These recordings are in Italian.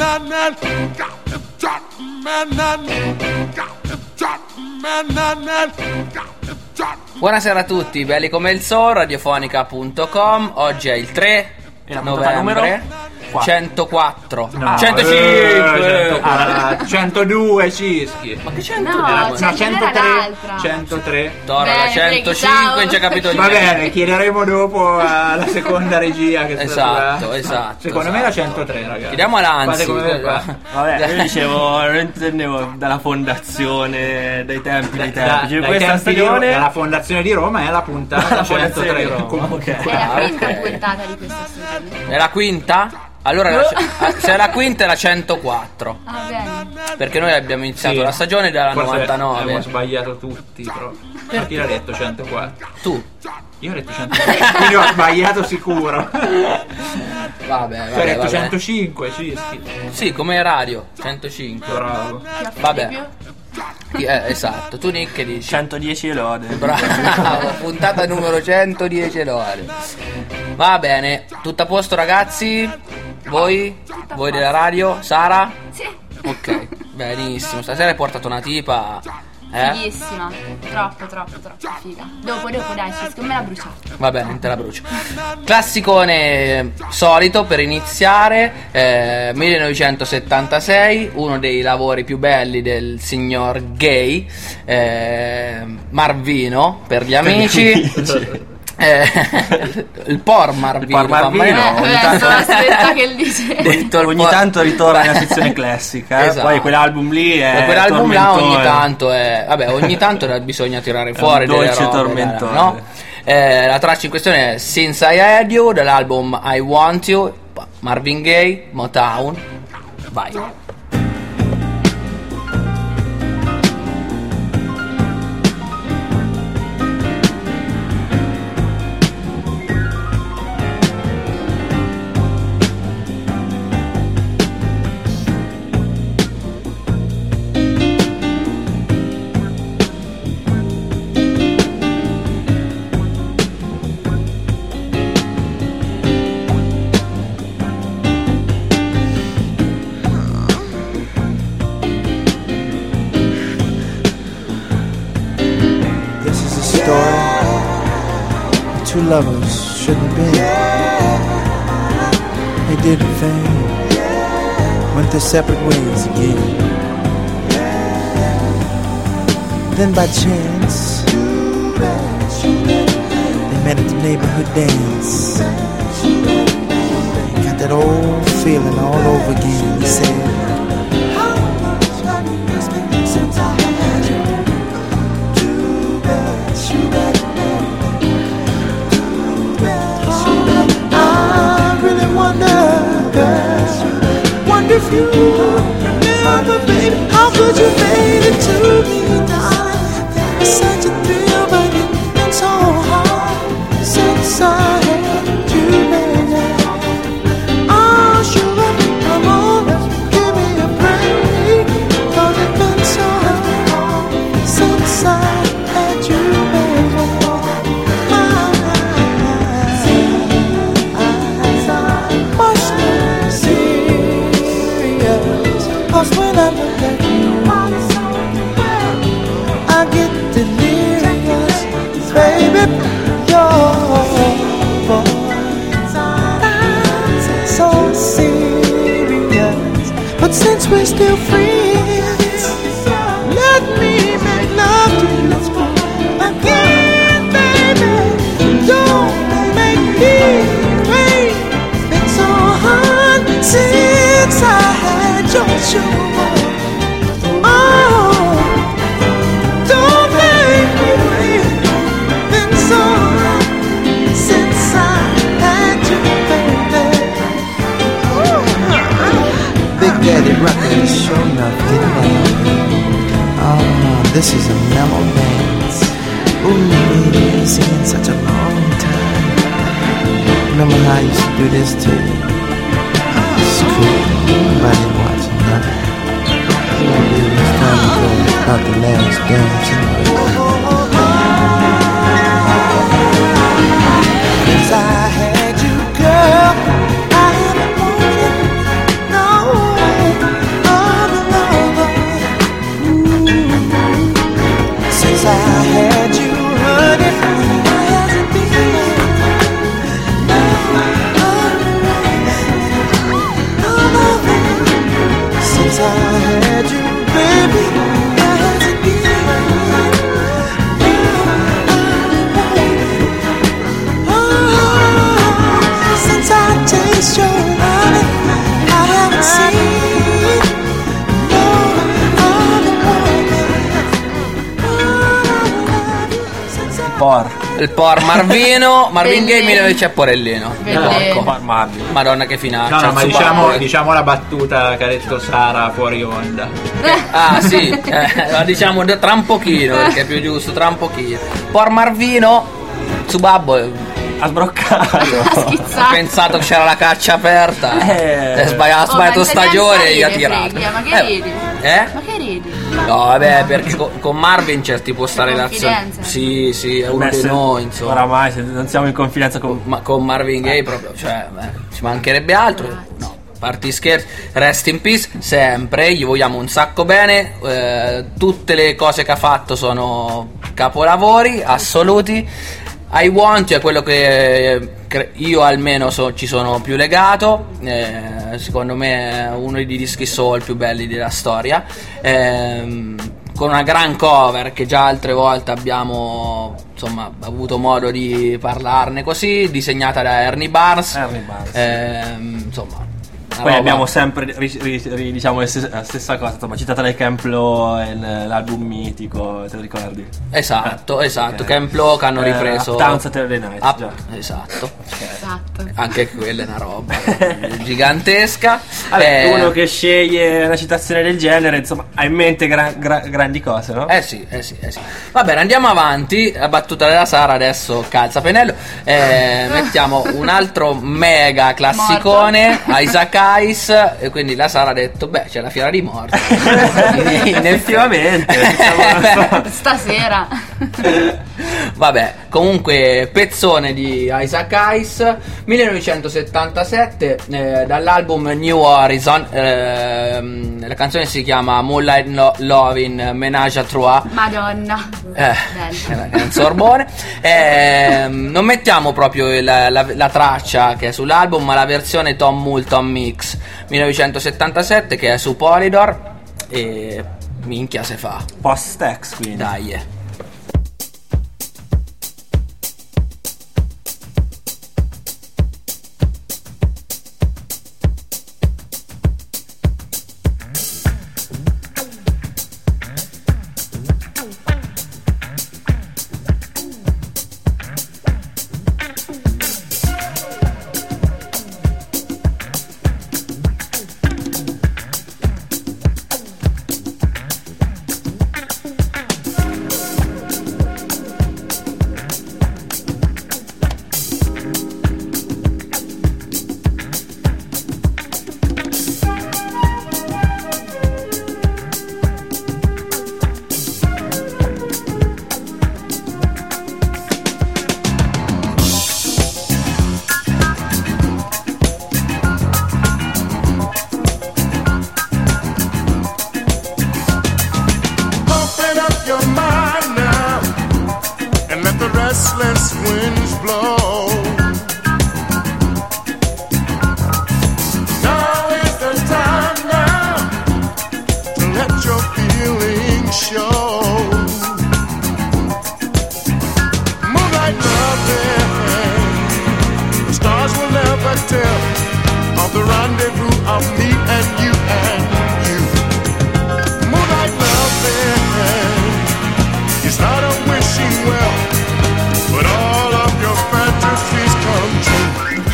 Buonasera a tutti, belli come il sol, radiofonica.com. Oggi è il 3 novembre. 104 no, 105 102 Cischi. Ma che 100? No, 103 103 Tora, la 105 non c'è capito Va niente. bene, chiederemo dopo alla seconda regia che Esatto. Secondo me la 103, ragazzi. Chiediamo all'Anzi. Fate come me qua. Vabbè, io dicevo, non intendevo dalla fondazione, dai tempi. Cioè, questa stagione dalla fondazione di Roma è la puntata La fondazione 103. di Roma, Comunque. ok. È la quinta puntata di questa stagione. È la quinta? Allora, se è la quinta è la 104. Ah, bene. Perché noi abbiamo iniziato Sì. la stagione dalla Forse 99. abbiamo sbagliato tutti, però. Ma chi l'ha detto 104? Tu. Io ho detto 104, quindi ho sbagliato sicuro. Vabbè. Tu hai detto 105, Cischi. Sì, come radio. 105. Bravo. Chi ha Vabbè. di più? Esatto. Tu Nick che dici? 110 lode. Bravo, puntata numero 110 lode. Va bene, tutto a posto ragazzi? Voi? Voi della radio? Sara? Sì. Ok, benissimo. Stasera hai portato una tipa. Fighissima. Troppo figa. Dopo dai, Cisco, me la bruciato. Va bene, non te la brucio. Classicone solito per iniziare, 1976, uno dei lavori più belli del signor Gay, Marvino per gli amici. Il por Marvino, Il por Marvino. ogni tanto- Aspetta che dice. detto il Ogni por- tanto ritorna nella sezione classica. Esatto. Poi quell'album lì è quell'album là ogni tormentone. tanto è vabbè, ogni tanto bisogna tirare fuori un delle dolce robe, tormentone. no? La traccia in questione è Since I Had You dall'album I Want You, Marvin Gaye, Motown. Vai. This is a story of two lovers shouldn't be. They did a thing, went their separate ways again. Then by chance, they met at the neighborhood dance. Got that old feeling all over again. He said, I really wonder if you remember, baby, how could you made it to me, darling? It's such a thrill, but it's been so hard since I had you, baby. Oh, sugar, come on, give me a break, 'cause it's been so hard since I had you, baby. Much more serious, 'cause when I look at you, I get delirious, baby. Your voice so serious, but since we're still friends, let me make love to you again, baby. Don't make me wait. It's been so hard since I had your sugar. Oh, don't make me wait. It's been so hard since I had you, baby. Big Daddy Records, sure enough, getting down. Oh, this is a mellow dance. Ooh, baby, ain't seen in such a long time. Remember how I used to do this to you? It's cool. Nobody watching nothing. Maybe it's time to go about the last dance. Since I had you, girl, I haven't wanted no way. Il por Marvin Gaye Bellino. 1900 Porellino. Bellino. Porco. Madonna che finaccia. No, ma Insomma, diciamo la battuta che ha detto Sara fuori onda. Ah sì, la diciamo tra un pochino, perché è più giusto, tra un pochino. Por Marvino, su babbo Ha sbroccato. Ha ha schizzato. pensato che c'era la caccia aperta. Eh. Ha sbagliato Oh, ma stagione e gli ha italiani tirato. freghi, ma che ridi? Ma che ridi? No, vabbè, perché con Marvin c'è tipo sta C'è relazione. confidenza. Sì, è uno Beh, di se- noi, insomma. Oramai non siamo in confidenza con... Ma con Marvin Gaye proprio, cioè, ci mancherebbe altro. No, parti scherzi, rest in peace sempre, gli vogliamo un sacco bene. Tutte le cose che ha fatto sono capolavori assoluti. I Want è quello che io almeno ci sono più legato. Secondo me è uno dei dischi soul più belli della storia. Con una gran cover che già altre volte abbiamo insomma avuto modo di parlarne così, disegnata da Ernie Barnes. Insomma, una Poi roba- abbiamo sempre diciamo la stessa cosa, insomma, citata dai Camp Lo, l'album mitico, te lo ricordi? Esatto, Camp Lo che hanno ripreso Uptown Saturday Night, Up- già. esatto. Esatto. Anche quella è una roba gigantesca. Vabbè, uno che sceglie una citazione del genere, insomma, ha in mente grandi cose, no? Sì. Va bene, andiamo avanti. La battuta della Sara adesso calza pennello. Mettiamo un altro mega classicone, Isaac Hayes. E quindi la Sara ha detto: beh, c'è la fiera di morte. Effettivamente. Stasera. Vabbè, comunque pezzone di Isaac Hayes, 1977, dall'album New Horizon. La canzone si chiama Moonlight Lovin' Menage a Trois. Madonna. È un sorbone. Non mettiamo proprio la traccia che è sull'album, ma la versione Tom Moulton Mix 1977 che è su Polydor. E minchia se fa. Post-Tex, quindi. Dai. Open up your mind now and let the restless winds blow. Now is the time now to let your feelings show. Moonlight loving, the stars will never tell of the rendezvous of me and you and you. Moonlight loving, it's not a wishing well, but all of your fantasies come true.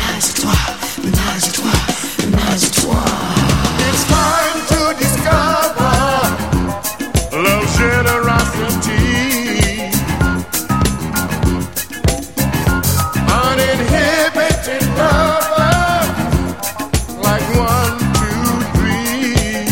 It's time to discover love's generosity. Uninhibited lover, like 1, 2, 3.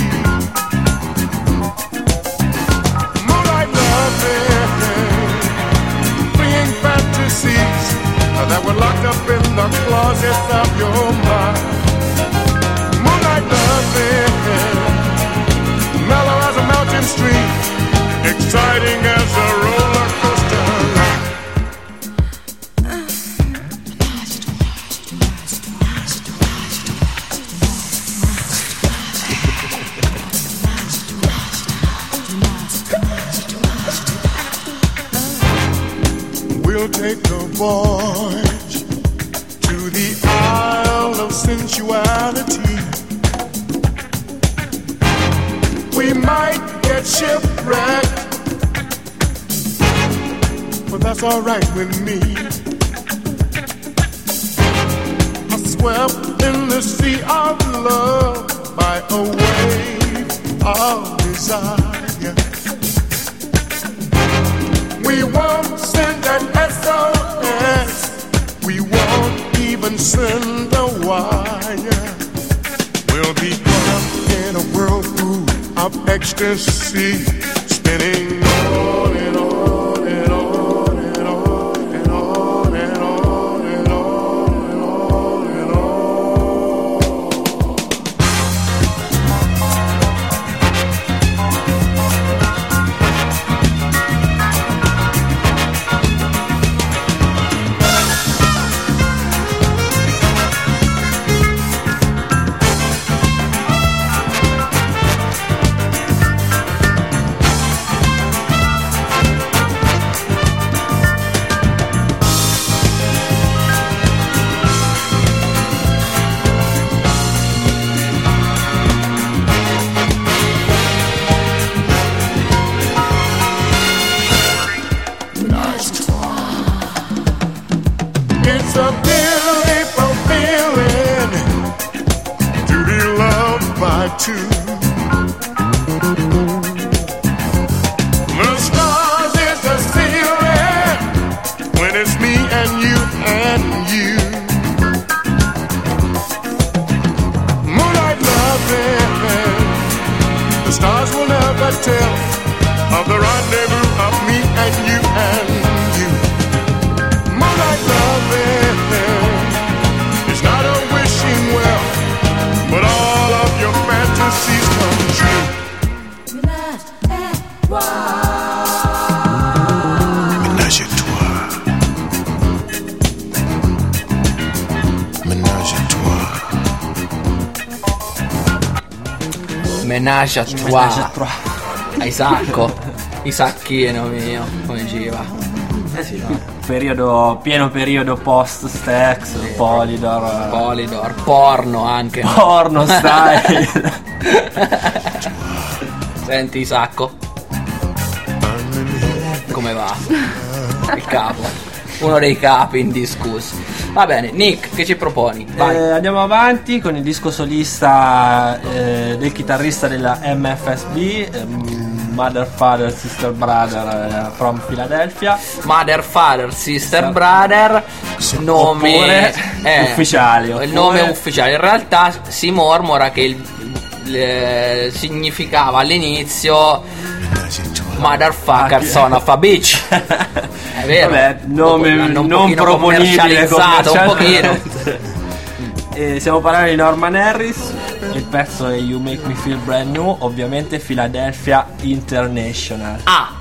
Moonlight loving, freeing fantasies that were locked up in the closets of your mind. Moonlight loving, mellow as a mountain stream, exciting as a roller coaster ride. We'll take a voyage to the Isle of Sensuality. We might get shipwrecked but that's alright with me. I swept in the sea of love by a wave of desire. We won't send an SOS, we won't even send a wire. We'll be caught up in a whirlpool of ecstasy, spinning on and on and on and on and on and on and on and on and on. It's a beautiful feeling to be loved by two. The stars is the ceiling when it's me and you and you. Moonlight loving, the stars will never tell of the rendezvous of me and you and you. Moonlight loving is not a wishing well, but all of your fantasies come true. Ménage à toi. Ménage à toi. Menage a trois. Isacco. Isacchino mio, come gira. Sì, no. Pieno periodo post-Stax, Polydor. Polydor, porno anche. Porno style. Senti Isacco, come va? Il capo, uno dei capi indiscussi. Va bene, Nick, che ci proponi? Vai. Andiamo avanti con il disco solista del chitarrista della MFSB, Mother, Father, Sister, Brother from Philadelphia. Mother, Father, Sister, Brother, nome ufficiale. Il nome ufficiale. In realtà si mormora che significava all'inizio Motherfucker son of a bitch. È vero. Vabbè, nome non proponibile un pochino. Stiamo parlando di Norman Harris. Il pezzo è You Make Me Feel Brand New, ovviamente Philadelphia International. Ah!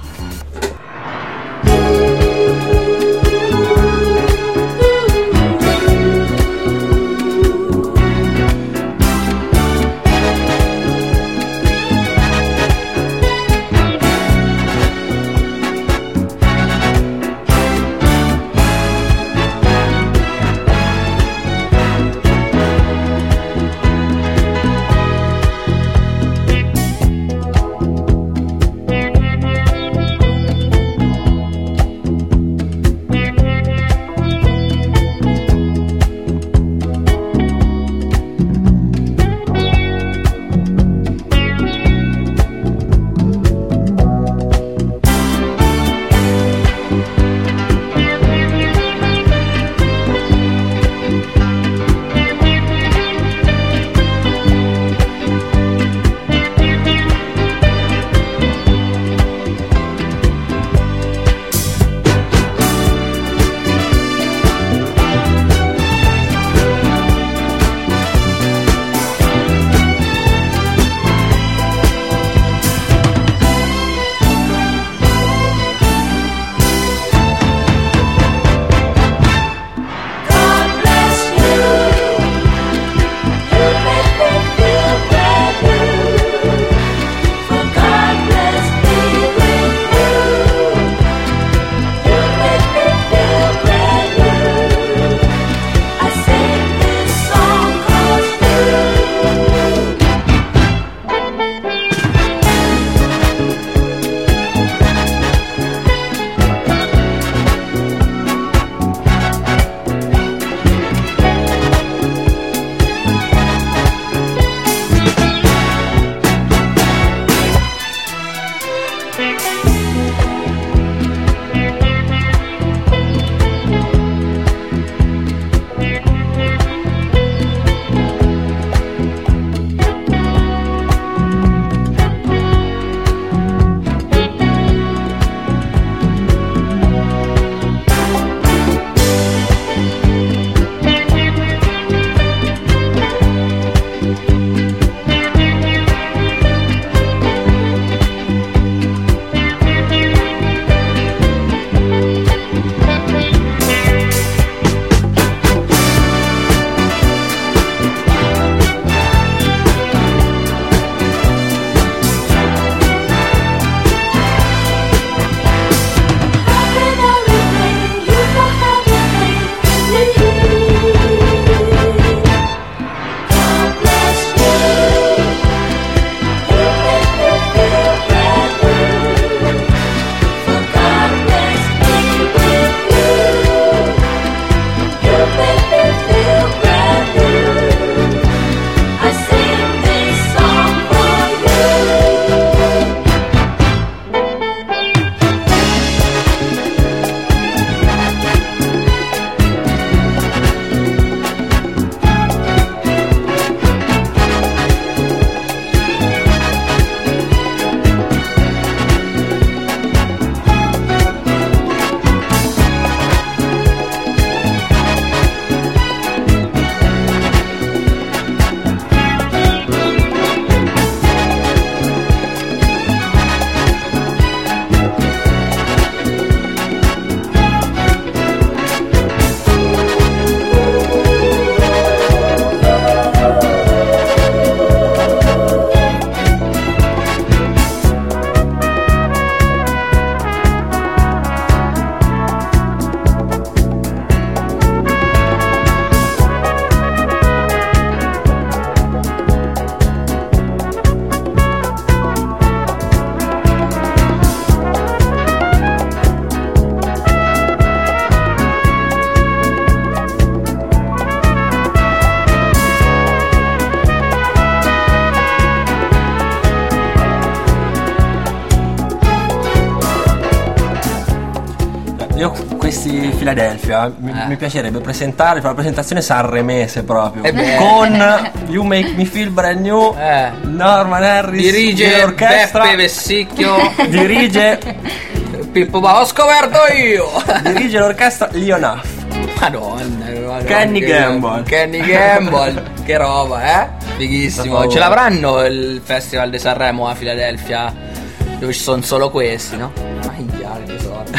io questi Philadelphia mi piacerebbe fare la presentazione sanremese proprio con You Make Me Feel Brand New, Norman Harris dirige l'orchestra, Beppe Vessicchio, dirige Pippo ho scoperto io, dirige l'orchestra Leonaf. Madonna, Kenny Gamble, che roba, fighissimo. Ce l'avranno il Festival di Sanremo a Filadelfia, dove ci sono solo questi, no? Che sorte.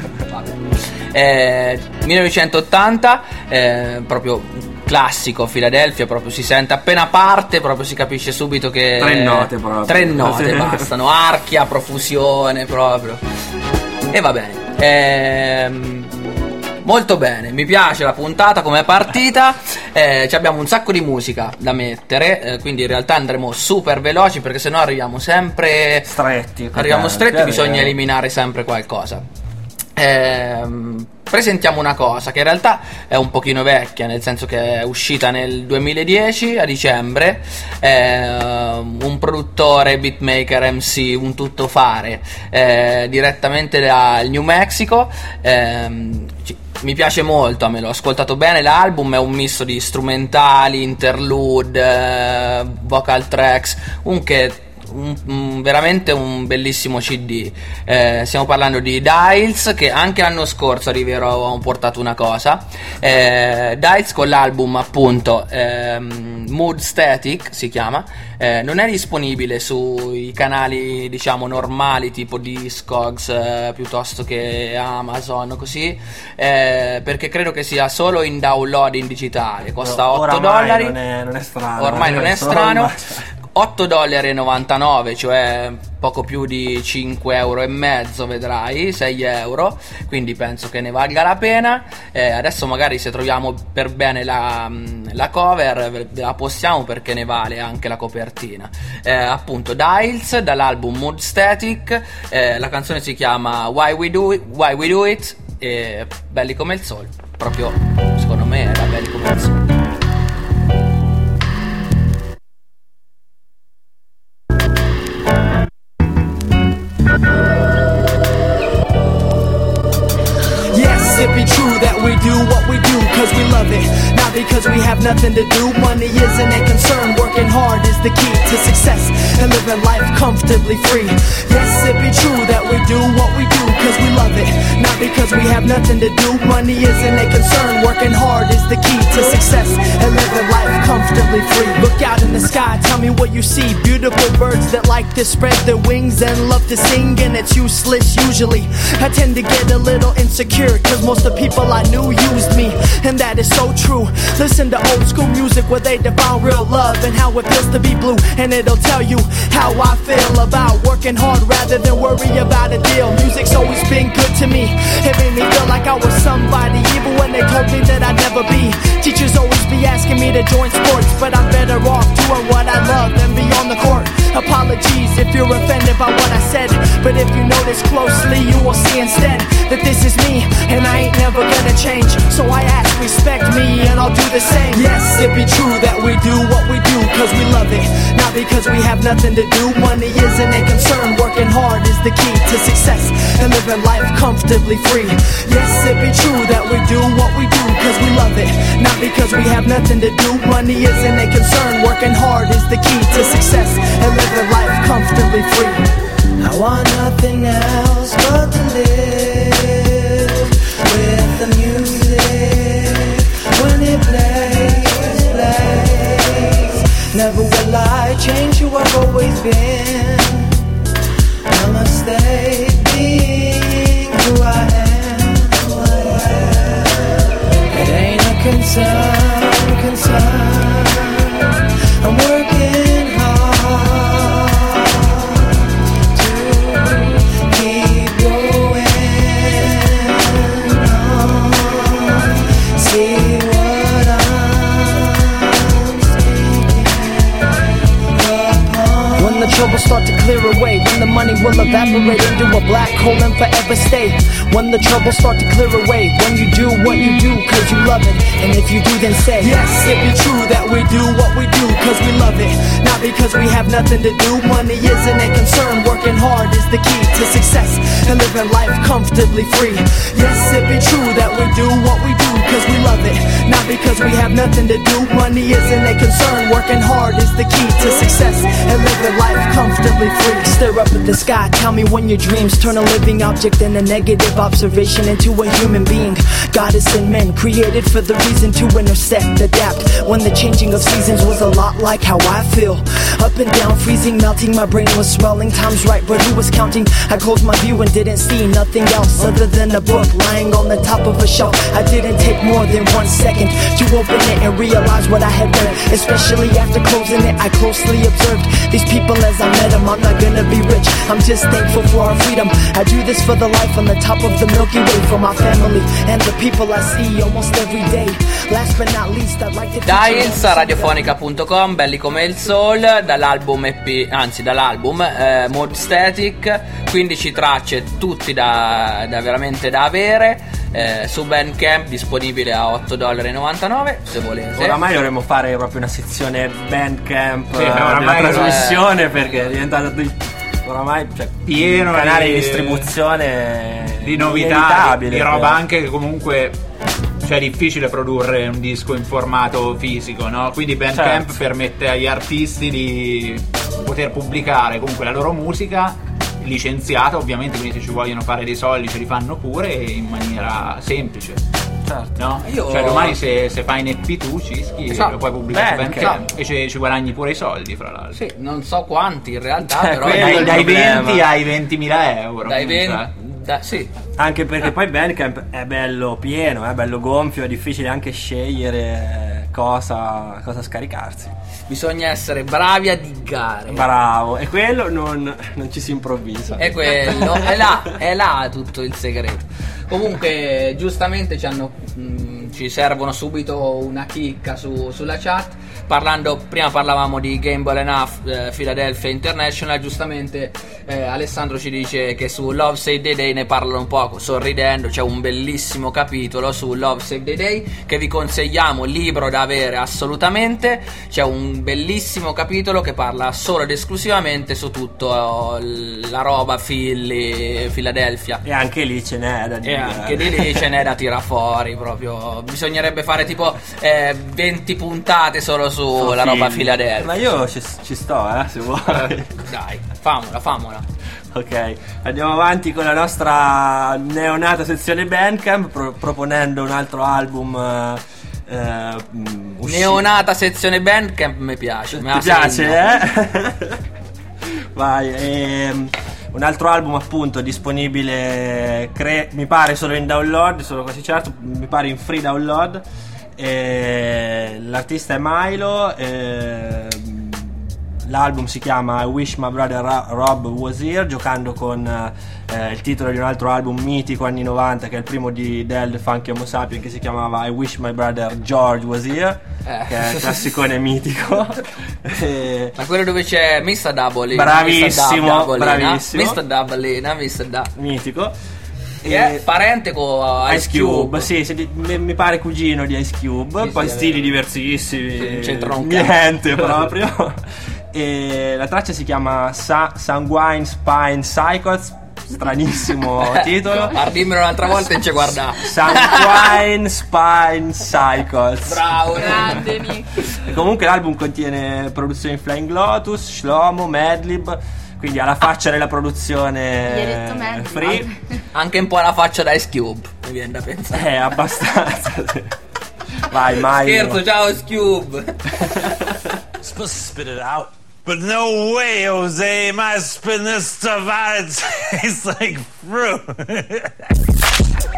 1980, proprio classico Filadelfia, proprio si sente appena parte, proprio si capisce subito che tre note bastano, archi a profusione proprio. E va bene. Molto bene, mi piace la puntata come è partita, abbiamo un sacco di musica da mettere, quindi in realtà andremo super veloci perché sennò arriviamo sempre stretti, bisogna eliminare sempre qualcosa. Presentiamo una cosa che in realtà è un pochino vecchia, nel senso che è uscita nel 2010 a dicembre, un produttore, beatmaker, MC, un tuttofare, direttamente dal New Mexico. Mi piace molto, me l'ho ascoltato bene l'album, è un misto di strumentali, interlude, vocal tracks, veramente un bellissimo CD. Stiamo parlando di Dials, che anche l'anno scorso a Rivero avevamo portato una cosa. Dials con l'album appunto Mood Static si chiama, non è disponibile sui canali diciamo normali tipo Discogs piuttosto che Amazon così, perché credo che sia solo in download in digitale, costa $8. Non è strano, ormai non è strano. $8,99, cioè poco più di 5,5 €, vedrai, 6 €, quindi penso che ne valga la pena. Adesso magari se troviamo per bene la cover ve la postiamo, perché ne vale anche la copertina. Appunto Dials dall'album Mood Static, la canzone si chiama Why We Do It, e belli come il sole, proprio secondo me era belli come il sole. It be true that we do what we do cause we love it, not because we have nothing to do. Money isn't a concern, working hard is the key to success and living life comfortably free. Yes, it be true that we do what we do cause we love it, not because we have nothing to do. Money isn't a concern, working hard is the key to success and living life comfortably free. Look out in the sky, tell me what you see. Beautiful birds that like to spread their wings and love to sing, and it's useless usually. I tend to get a little insecure cause most of the people I knew used me, and that is so true. Listen to old school music where they define real love and how it feels to be blue, and it'll tell you how I feel about working hard rather than worry about a deal. Music's always been good to me, it made me feel like I was somebody even when they told me that I'd never be. Teachers always be asking me to join sports, but I'm better off doing what I love than be on the court. Apologies if you're offended by what I said, but if you notice closely you will see instead that this is me and I ain't never gonna change. So I ask, respect me and I'll do the same. Yes, it be true that we do what we do cause we love it, not because we have nothing to do. Money isn't a concern, working hard is the key to success and living life comfortably free. Yes, it be true that we do what we do cause we love it, not because we have nothing to do. Money isn't a concern, working hard is the key to success and living life comfortably free. I want nothing else but to live with the music when it plays. Never will I change who I've always been. I must stay being who I am. It ain't a concern. I'm working hard to keep going on. See what I'm speaking upon. When the troubles start to clear away, when the money will evaporate evaporate into a black hole and forever stay. When the troubles start to clear away, when you do what you do cause you love it, and if you do then say, yes, it be true that we do what we do cause we love it, not because we have nothing to do. Money isn't a concern, working hard is the key to success and living life comfortably free. Yes, it be true that we do what we do cause we love it, not because we have nothing to do. Money isn't a concern, working hard is the key to success and living life comfortably free. Stare up at the sky, tell me when your dreams turn a living object and a negative observation into a human being. Goddess and men created for the reason to intersect, adapt. When the changing of seasons was a lot like how I feel. Up and down, freezing, melting, my brain was swelling. Time's right, but who was counting? I closed my view and didn't see nothing else other than a book lying on the top of a shelf. I didn't take more than 1 second to open it and realize what I had read. Especially after closing it, I closely observed these people as I met them. I'm not gonna be rich, I'm just thankful for our freedom. I do this for the life on the top of the Milky Way, for my family and the people I see almost every day. Last but not least, I'd like to Dials, radiofonica.com, belli come il soul, dall'album EP, anzi dall'album Mode Static, 15 tracce, tutti da veramente da avere, su Bandcamp, disponibile a $8,99 se volete. Oramai dovremmo fare proprio una sezione Bandcamp Sì, della oramai trasmissione, perché è diventato oramai, cioè, pieno un canale di di distribuzione di novità, inevitabile, di roba anche che comunque, cioè, è difficile produrre un disco in formato fisico, no? Quindi Bandcamp permette agli artisti di poter pubblicare comunque la loro musica licenziata, ovviamente, quindi se ci vogliono fare dei soldi ce li fanno pure in maniera semplice. Certo. No? Io- Cioè domani se fai in EP tu Cischi, Esatto. lo puoi pubblicare su Bandcamp. Bandcamp e ci guadagni pure i soldi, fra l'altro. Sì, non so quanti in realtà, però quello è il Dai problema. 20 ai 20.000 euro. dai comunque. 20, sì. Anche perché poi Bandcamp è bello pieno, è bello gonfio, è difficile anche scegliere cosa scaricarsi. Bisogna essere bravi a diggare. Bravo, e quello non ci si improvvisa. È quello, è là tutto il segreto. Comunque, giustamente ci servono subito una chicca sulla chat. Prima parlavamo di Gamble Enough, Philadelphia International. Giustamente Alessandro ci dice che su Love Save the Day ne parlano un po' sorridendo. C'è un bellissimo capitolo su Love Save the Day che vi consigliamo, libro da avere assolutamente. C'è un bellissimo capitolo che parla solo ed esclusivamente su tutto la roba Philadelphia. E anche lì ce n'è da E dire. anche di lì ce n'è da tirar fuori proprio. Bisognerebbe fare tipo 20 puntate solo sulla roba Philadelphia. Ma io ci sto, se vuoi. Dai, famola. Ok, andiamo avanti con la nostra neonata sezione Bandcamp, proponendo un altro album Neonata sezione Bandcamp mi piace. Ti piace, Vai, un altro album appunto disponibile, mi pare solo in download, sono quasi certo, mi pare in free download. L'artista è Milo, l'album si chiama I Wish My Brother Rob Was Here, giocando con il titolo di un altro album mitico anni 90 che è il primo di Del The Funky Homo Sapien, che si chiamava I Wish My Brother George Was Here, che è il classicone mitico. Ma quello dove c'è Mr. Double, bravissimo, Mr. Double, mitico. Che è parente con Ice Cube, sì, mi pare cugino di Ice Cube, Sì, poi sì, stili diversissimi, non c'entrano un niente proprio. E la traccia si chiama Sanguine Spine Psychots, stranissimo titolo. Dimmelo un'altra volta e ci guarda. Sanguine Spine Psychots. Bravo, Grande Nick. E comunque l'album contiene produzioni Flying Lotus, Shlomo, Madlib, quindi alla faccia della produzione Gli hai detto Madlib. free. Anche un po' la faccia da Ice Cube, mi viene da pensare. Abbastanza. Vai, Milo. Scherzo, ciao Ice Cube. Supposed to spit it out. But no way, Jose, am I spitting this stuff out? It tastes like fruit.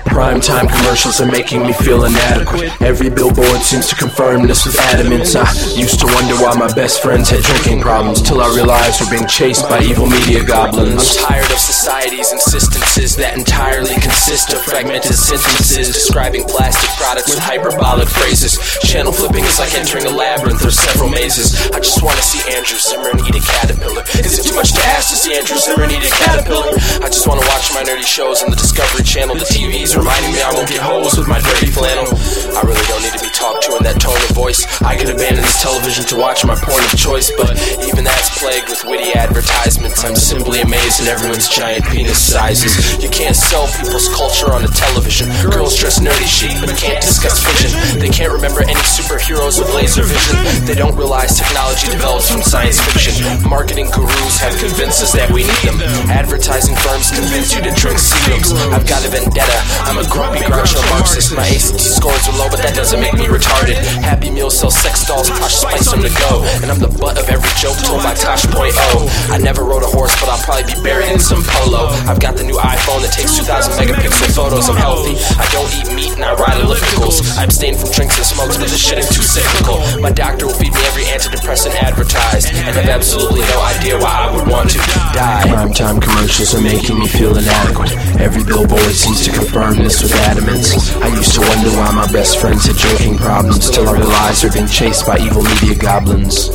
Primetime commercials are making me feel inadequate. Every billboard seems to confirm this with adamance. I used to wonder why my best friends had drinking problems, till I realized we're being chased by evil media goblins. I'm tired of society's insistences that entirely consist of fragmented sentences describing plastic products with hyperbolic phrases. Channel flipping is like entering a labyrinth or several mazes. I just want to see Andrew Zimmern eat a caterpillar. Is it too much to ask to see Andrew Zimmern eat a caterpillar? I just want to watch my nerdy shows on the Discovery Channel. The TV's reminding me I won't get holes with my dirty flannel. I really don't need to be talked to in that tone of voice. I could abandon this television to watch my porn of choice, but even that's plagued with witty advertisements. I'm simply amazed at everyone's giant penis sizes. You can't sell people's culture on a television. Girls dress nerdy chic but can't discuss vision. They can't remember any superheroes with laser vision. They don't realize technology develops from science fiction. Marketing gurus have convinced us that we need them. Advertising firms convince you to drink serums. I've got a vendetta, I'm a grumpy Groucho Marxist. My ACT scores are low, but that doesn't make me retarded. Happy Meal sells sex dolls, Posh Spice them to go, and I'm the butt of every joke told by Tosh.0. I never rode a horse, but I'll probably be buried in some polo. I've got the new iPhone that takes 2,000 megapixel photos. I'm healthy, I don't eat meat and I ride ellipticals. I abstain from drinks and smokes, but this shit is too cyclical. My doctor will feed me every antidepressant advertised, and I've absolutely no idea why I would want to die. Primetime commercials are making me feel inadequate. Every billboard seems to confirm this with adamance. I used to wonder why my best friends had drinking problems, till I realized they're being chased by evil media goblins.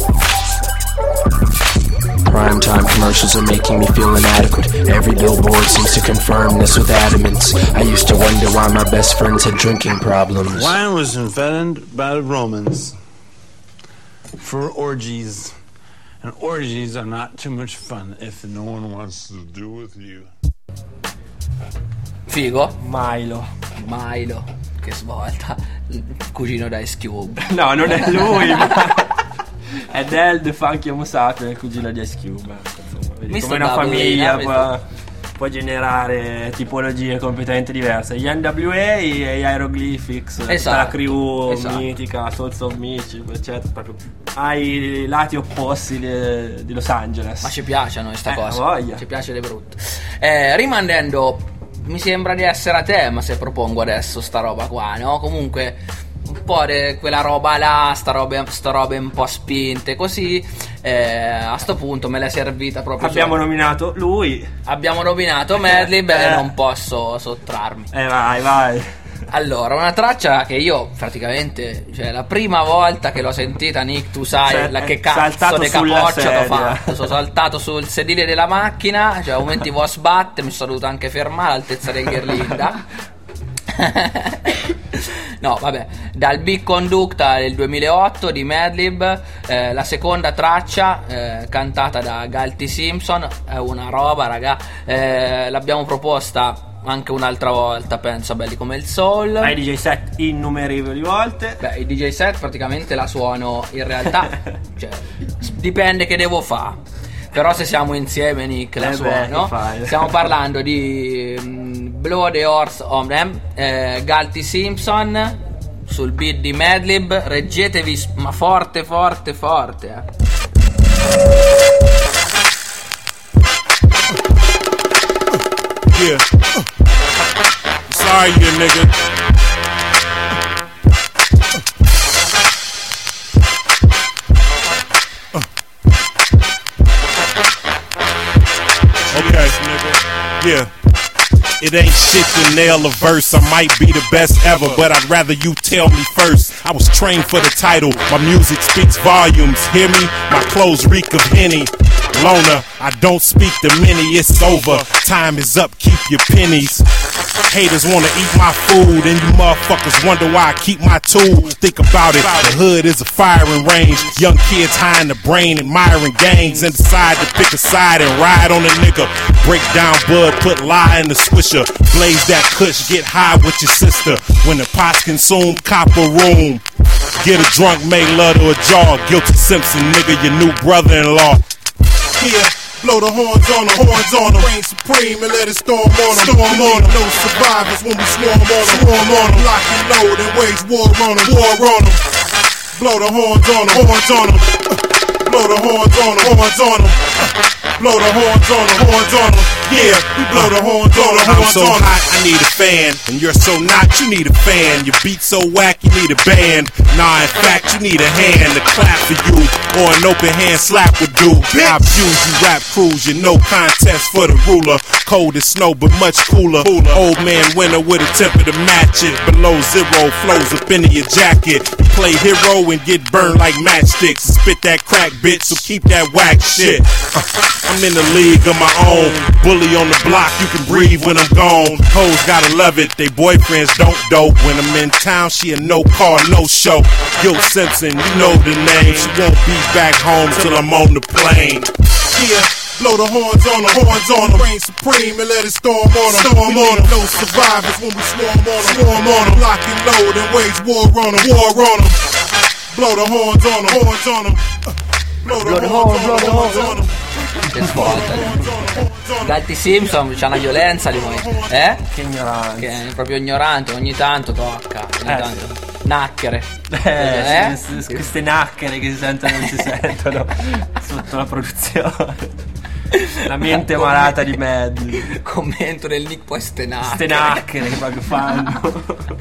Primetime commercials are making me feel inadequate. Every billboard seems to confirm this with adamance. I used to wonder why my best friends had drinking problems. Wine was invented by the Romans for orgies. And orgies are not too much fun if no one wants to do with you. Figo. Milo. Che svolta. Il cugino da Ice Cube. No, non è lui, ma è Del The Funky Homo Sapien, il cugino di Ice Cube. Insomma, vedi come una famiglia può generare tipologie completamente diverse. Gli NWA e gli Hieroglyphics, la crew mitica, Souls of Mischief, eccetera, proprio ai lati opposti di Los Angeles. Ma ci piace a noi sta cosa. Voglia. Ci piace di brutto. Rimanendo, mi sembra di essere a tema se propongo adesso sta roba qua, no? Comunque un po' di quella roba là, sta roba un po' spinte così, a sto punto me l'è servita proprio. Abbiamo nominato lui, abbiamo nominato Madlib e non posso sottrarmi. Vai. Allora, una traccia che io praticamente, cioè la prima volta che l'ho sentita, Nick, tu sai che cazzo di capoccia t'ho fatto. Sono saltato sul sedile della macchina, cioè un momento vo sbatte, mi sono dovuto anche fermare all'altezza del Gherlinda. No, vabbè, dal Big Conducta del 2008 di Madlib, la seconda traccia cantata da Galti Simpson, è una roba, raga, l'abbiamo proposta anche un'altra volta, penso, a Belli come il Soul, ai DJ set innumerevoli volte. Beh, i DJ set praticamente la suono in realtà, cioè, dipende che devo fare, però se siamo insieme, Nick, la suono. Stiamo parlando di Blow the Horse on Them, Galti Simpson sul beat di Madlib. Reggetevi, ma forte. Yeah. Sorry, you nigga. Okay, nigga. Yeah. It ain't shit to nail a verse. I might be the best ever, but I'd rather you tell me first. I was trained for the title. My music speaks volumes. Hear me? My clothes reek of Henny. Loner, I don't speak to many. It's over. Time is up. Keep your pennies. Haters wanna eat my food, and you motherfuckers wonder why I keep my tools. Think about it, the hood is a firing range. Young kids high in the brain, admiring gangs, and decide to pick a side and ride on a nigga. Break down bud, put lie in the swisher. Blaze that kush, get high with your sister. When the pots consume, cop a room. Get a drunk, make love to a jar. Guilty Simpson, nigga, your new brother-in-law. Yeah. Blow the horns on them, reign supreme and let it storm on them. No survivors when we swarm on them. Lock and load and wage war on them. Blow the horns on them, blow the horns on them. Blow the horns on them, Yeah, we blow the horns on them. I'm so hot, I need a fan. And you're so not, you need a fan. Your beat so whack, you need a band. Nah, in fact, you need a hand to clap for you, or an open hand slap would do. I abuse you rap crews, you no contest for the ruler. Cold as snow, but much cooler. Old man winter with a temper to match it. Below zero flows up into your jacket. You play hero and get burned like matchsticks. Spit that crack, bitch, so keep that whack shit. I'm in the league of my own. Bully on the block, you can breathe when I'm gone. Hoes gotta love it, they boyfriends don't dope. When I'm in town, she a no call, no show. Gil Simpson, you know the name. She won't be back home till I'm on the plane. Yeah. Blow the horns on them, reign supreme and let it storm on them. Storm on them, no survivors when we swarm on them. Lock and load and wage war on them. Blow the horns on them, blow the horns on them. Che svolta. Dalti Simpson c'ha una violenza di noi. Che ignorante. Che è proprio ignorante, ogni tanto tocca. Ogni tanto. Nacchere. Queste nacchere che si sentono e non si sentono sotto la produzione. La mente malata di Mad. Commento del Nick, poi ste nacchere che proprio fanno.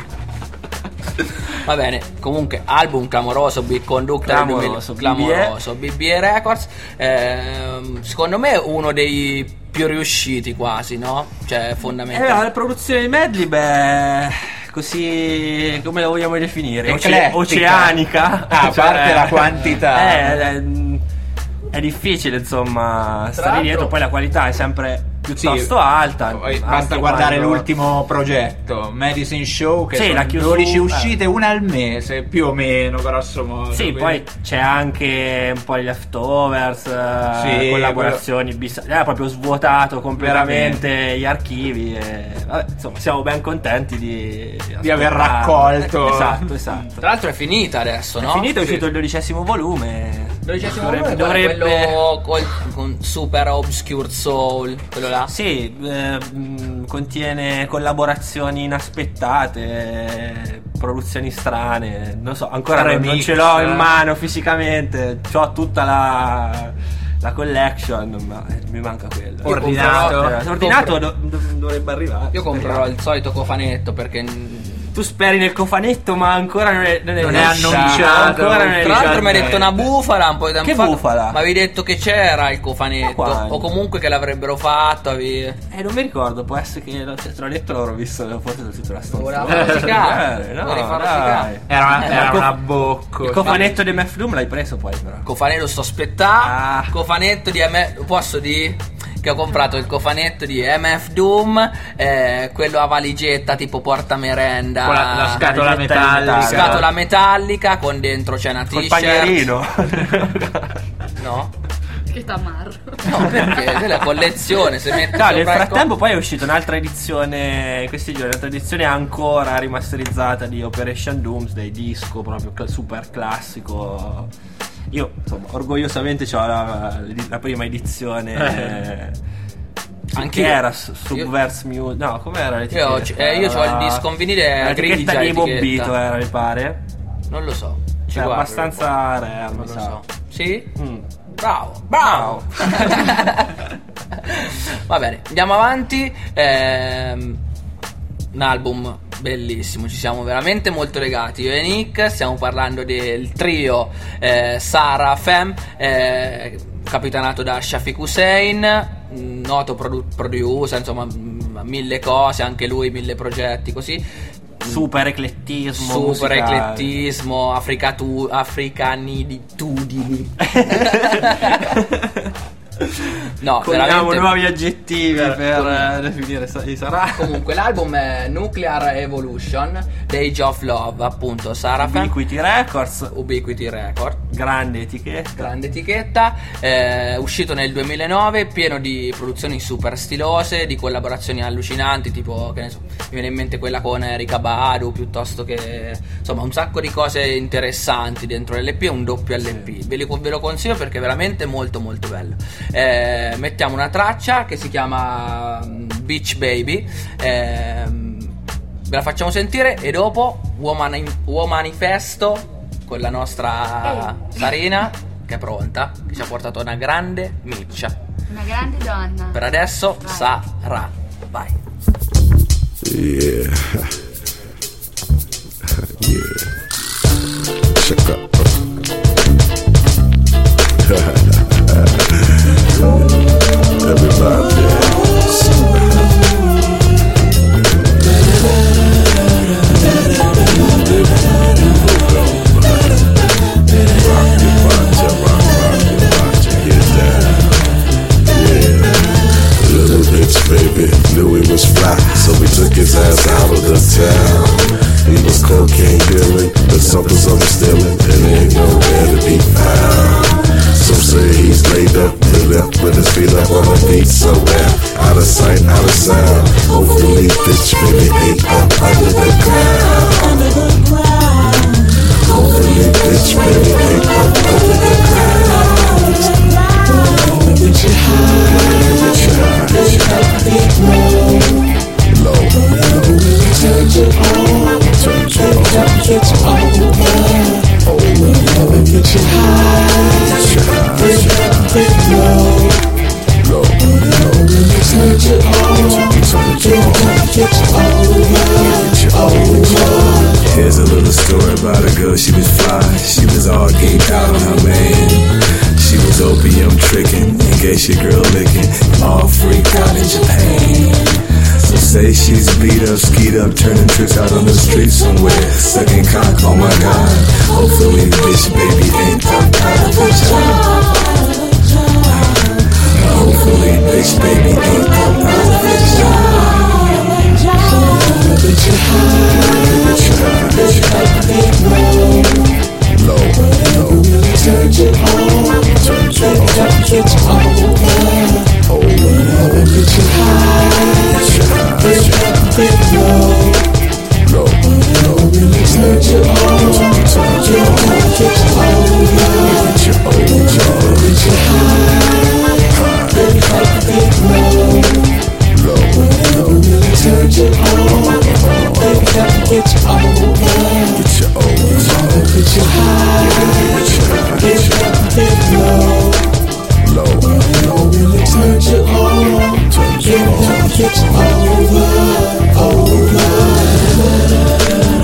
Va bene, comunque album clamoroso, Big Conductor clamoroso, BBA Records. Secondo me è uno dei più riusciti quasi, no? Cioè fondamentale. La produzione di Madlib così, come la vogliamo definire? Oceanica. A parte la quantità. È difficile insomma stare dietro, poi la qualità è sempre piuttosto alta. Basta guardare l'ultimo progetto, Medicine Show, che sono 12 uscite, una al mese più o meno, grosso modo. Sì, quindi poi c'è anche un po' di leftovers, collaborazioni, proprio svuotato completamente gli archivi insomma siamo ben contenti di aver raccolto. Esatto. Tra l'altro è finita adesso, no? È finito, è uscito il 12° volume. Dovrebbe quello con Super Obscure Soul, quello là. Sì, contiene collaborazizioni inaspettate, produzioni strane. Non so, ancora non ce l'ho in mano fisicamente. C'ho tutta la collection, ma mi manca quello. Ordinato dovrebbe arrivare. Io comprerò il solito cofanetto, perché tu speri nel cofanetto, ma ancora non è annunciato. Tra l'altro mi hai detto una bufala un po' di tempo fa. Che bufala? Ma avevi detto che c'era il cofanetto, o comunque che l'avrebbero fatto. Non mi ricordo, può essere che te l'ho detto, l'avrò visto forse sul sito della stampa. Era una bocca. Il cofanetto di MF Doom l'hai preso poi, però. Cofanetto sto aspettando. Cofanetto di MF, posso dire che ho comprato il cofanetto di MF Doom, quello a valigetta tipo portamerenda, con la scatola metallica, con dentro c'è una t-shirt. Col paglierino. No? Che tamarro. No, perché è la collezione. Se metti nel frattempo poi è uscita un'altra edizione questi giorni, un'altra edizione ancora rimasterizzata di Operation Doomsday, disco proprio super classico. Io insomma orgogliosamente ho la prima edizione. Anche era Subverse Music. No, com'era l'etichetta? Io ho il disco in vinile l'etichetta di Bobbito era, mi pare. Non lo so. È abbastanza rare, non lo so. Sì? Bravo. Va bene, andiamo avanti. Un album bellissimo, ci siamo veramente molto legati io e Nick. Stiamo parlando del trio Sara Fem, capitanato da Shafiq Hussein, noto producer, insomma 1000 cose, anche lui 1000 progetti così. Super eclettismo, africanitudini. No, veramente nuovi aggettivi per definire i Sara. Comunque l'album è Nuclear Evolution, Age of Love, appunto. Sara Ubiquity Records, grande etichetta, uscito nel 2009, pieno di produzioni super stilose, di collaborazioni allucinanti, tipo, che ne so, mi viene in mente quella con Erykah Badu, piuttosto che insomma un sacco di cose interessanti dentro l'LP, un doppio LP. Ve lo consiglio perché è veramente molto molto bello. Mettiamo una traccia che si chiama Beach Baby, ve la facciamo sentire e dopo Womanifesto con la nostra Sarina, che è pronta, che ci ha portato una grande miccia, una grande donna. Per adesso vai. Sara, vai. Yeah. Yeah. Check up. Everybody dance. Rock your body, rock your body, get down. Yeah. Little bitch baby knew he was fly, so we took his ass out of the town. He was cocaine dealing, but something's on the stealing, and ain't nowhere to be found. Some say he's laid up to left with his feet up on the beat somewhere. Out of sight, out of sound. Hopefully bitch baby ain't up under the ground. Hopefully bitch baby ain't up under the ground. Get you high, get you high, get you high. Low, low. Turn you on, turn you on, get you over. Oh, get you high, get you high, get low, low, low. Turn you on, get you over. Here's a little story about a girl, she was fly. She was all geeked out on her man. She was opium tricking, engaged your girl licking, all freaked out in Japan. So say she's beat up, skied up, turning tricks out on the street somewhere, sucking cock, oh my god. Hopefully bitch baby ain't up out of the job. Hopefully bitch baby ain't up out of the job. Get you high, get you high, get you high, get low, low, low. Turn you on, turn you on, get you over. Oh, get you high, get you high, get you high, get low, low, low. Turn you on, turn you on, get you over. Get you over, get you high, get high, get low, low, low. Turn you on, get you over. Get you over, get you high, get high, get low, low, low. Turn you on, turn you on, get you over, over.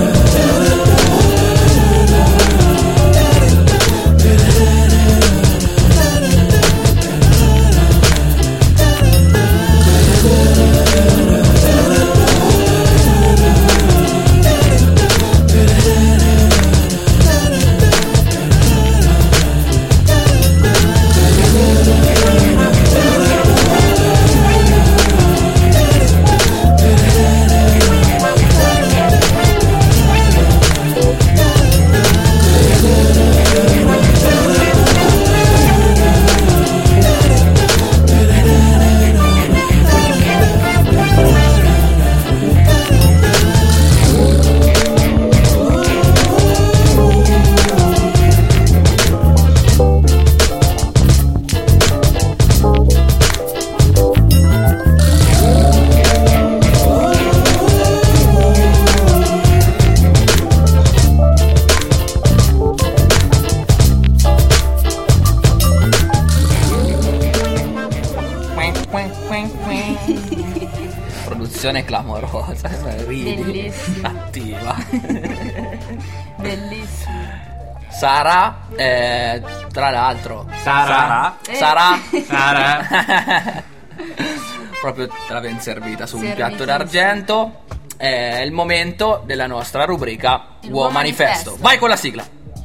Produzione clamorosa, ridi, bellissima, attiva. bellissima. Sara, tra l'altro, Sara, proprio te la ben servita su un piatto d'argento. È il momento della nostra rubrica Uomo Manifesto. Vai con la sigla.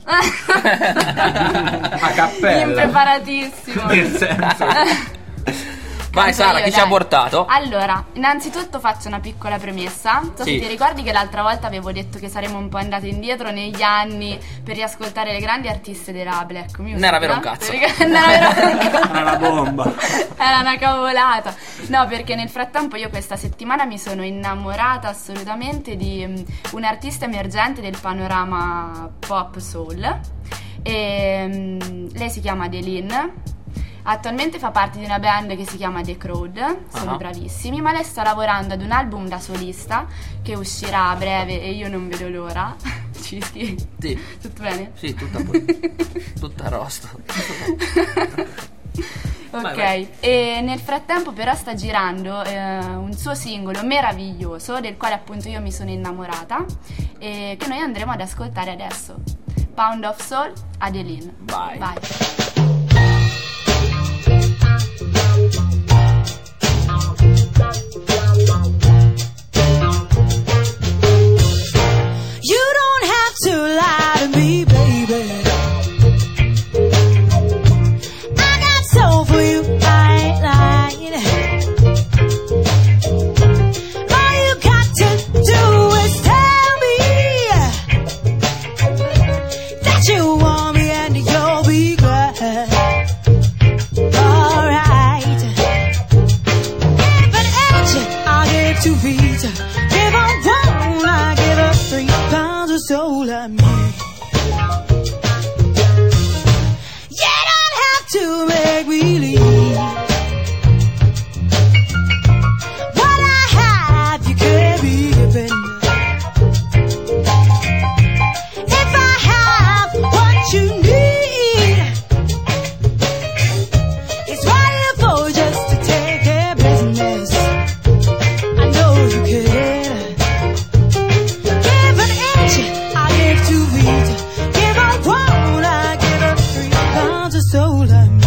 A cappella. Impreparatissimo. Nel senso. Vai Sara, chi ci ha portato? Allora, innanzitutto faccio una piccola premessa. Non so se ti ricordi che l'altra volta avevo detto che saremmo un po' andate indietro negli anni per riascoltare le grandi artiste della Black Music. Non era vero un cazzo. Era una bomba. Era una cavolata. No, perché nel frattempo io questa settimana mi sono innamorata assolutamente di un artista emergente del panorama pop soul. Lei si chiama Delin. Attualmente fa parte di una band che si chiama The Crowd, sono bravissimi, ma lei sta lavorando ad un album da solista che uscirà a breve e io non vedo l'ora. Cischi? Sì. Tutto bene? Sì, tutto a rosto. Ok, vai. e nel frattempo però sta girando un suo singolo meraviglioso del quale appunto io mi sono innamorata e che noi andremo ad ascoltare adesso. Pound of Soul, Adeline. Vai. You don't have to lie to me, baby. I got soul for you, I ain't lying. All you got to do is tell me that you want me and you'll be glad. Alright. Give an inch, I'll give 2 feet. Give a 1, I give a 3 pounds of soul of me. You don't have to make me leave. What I have, you can't be given. If I have what you need, it's right here for just to take care of business. I know you can. Give an inch, I give 2 feet. Give a 1, I give a 3 pounds of soul of me.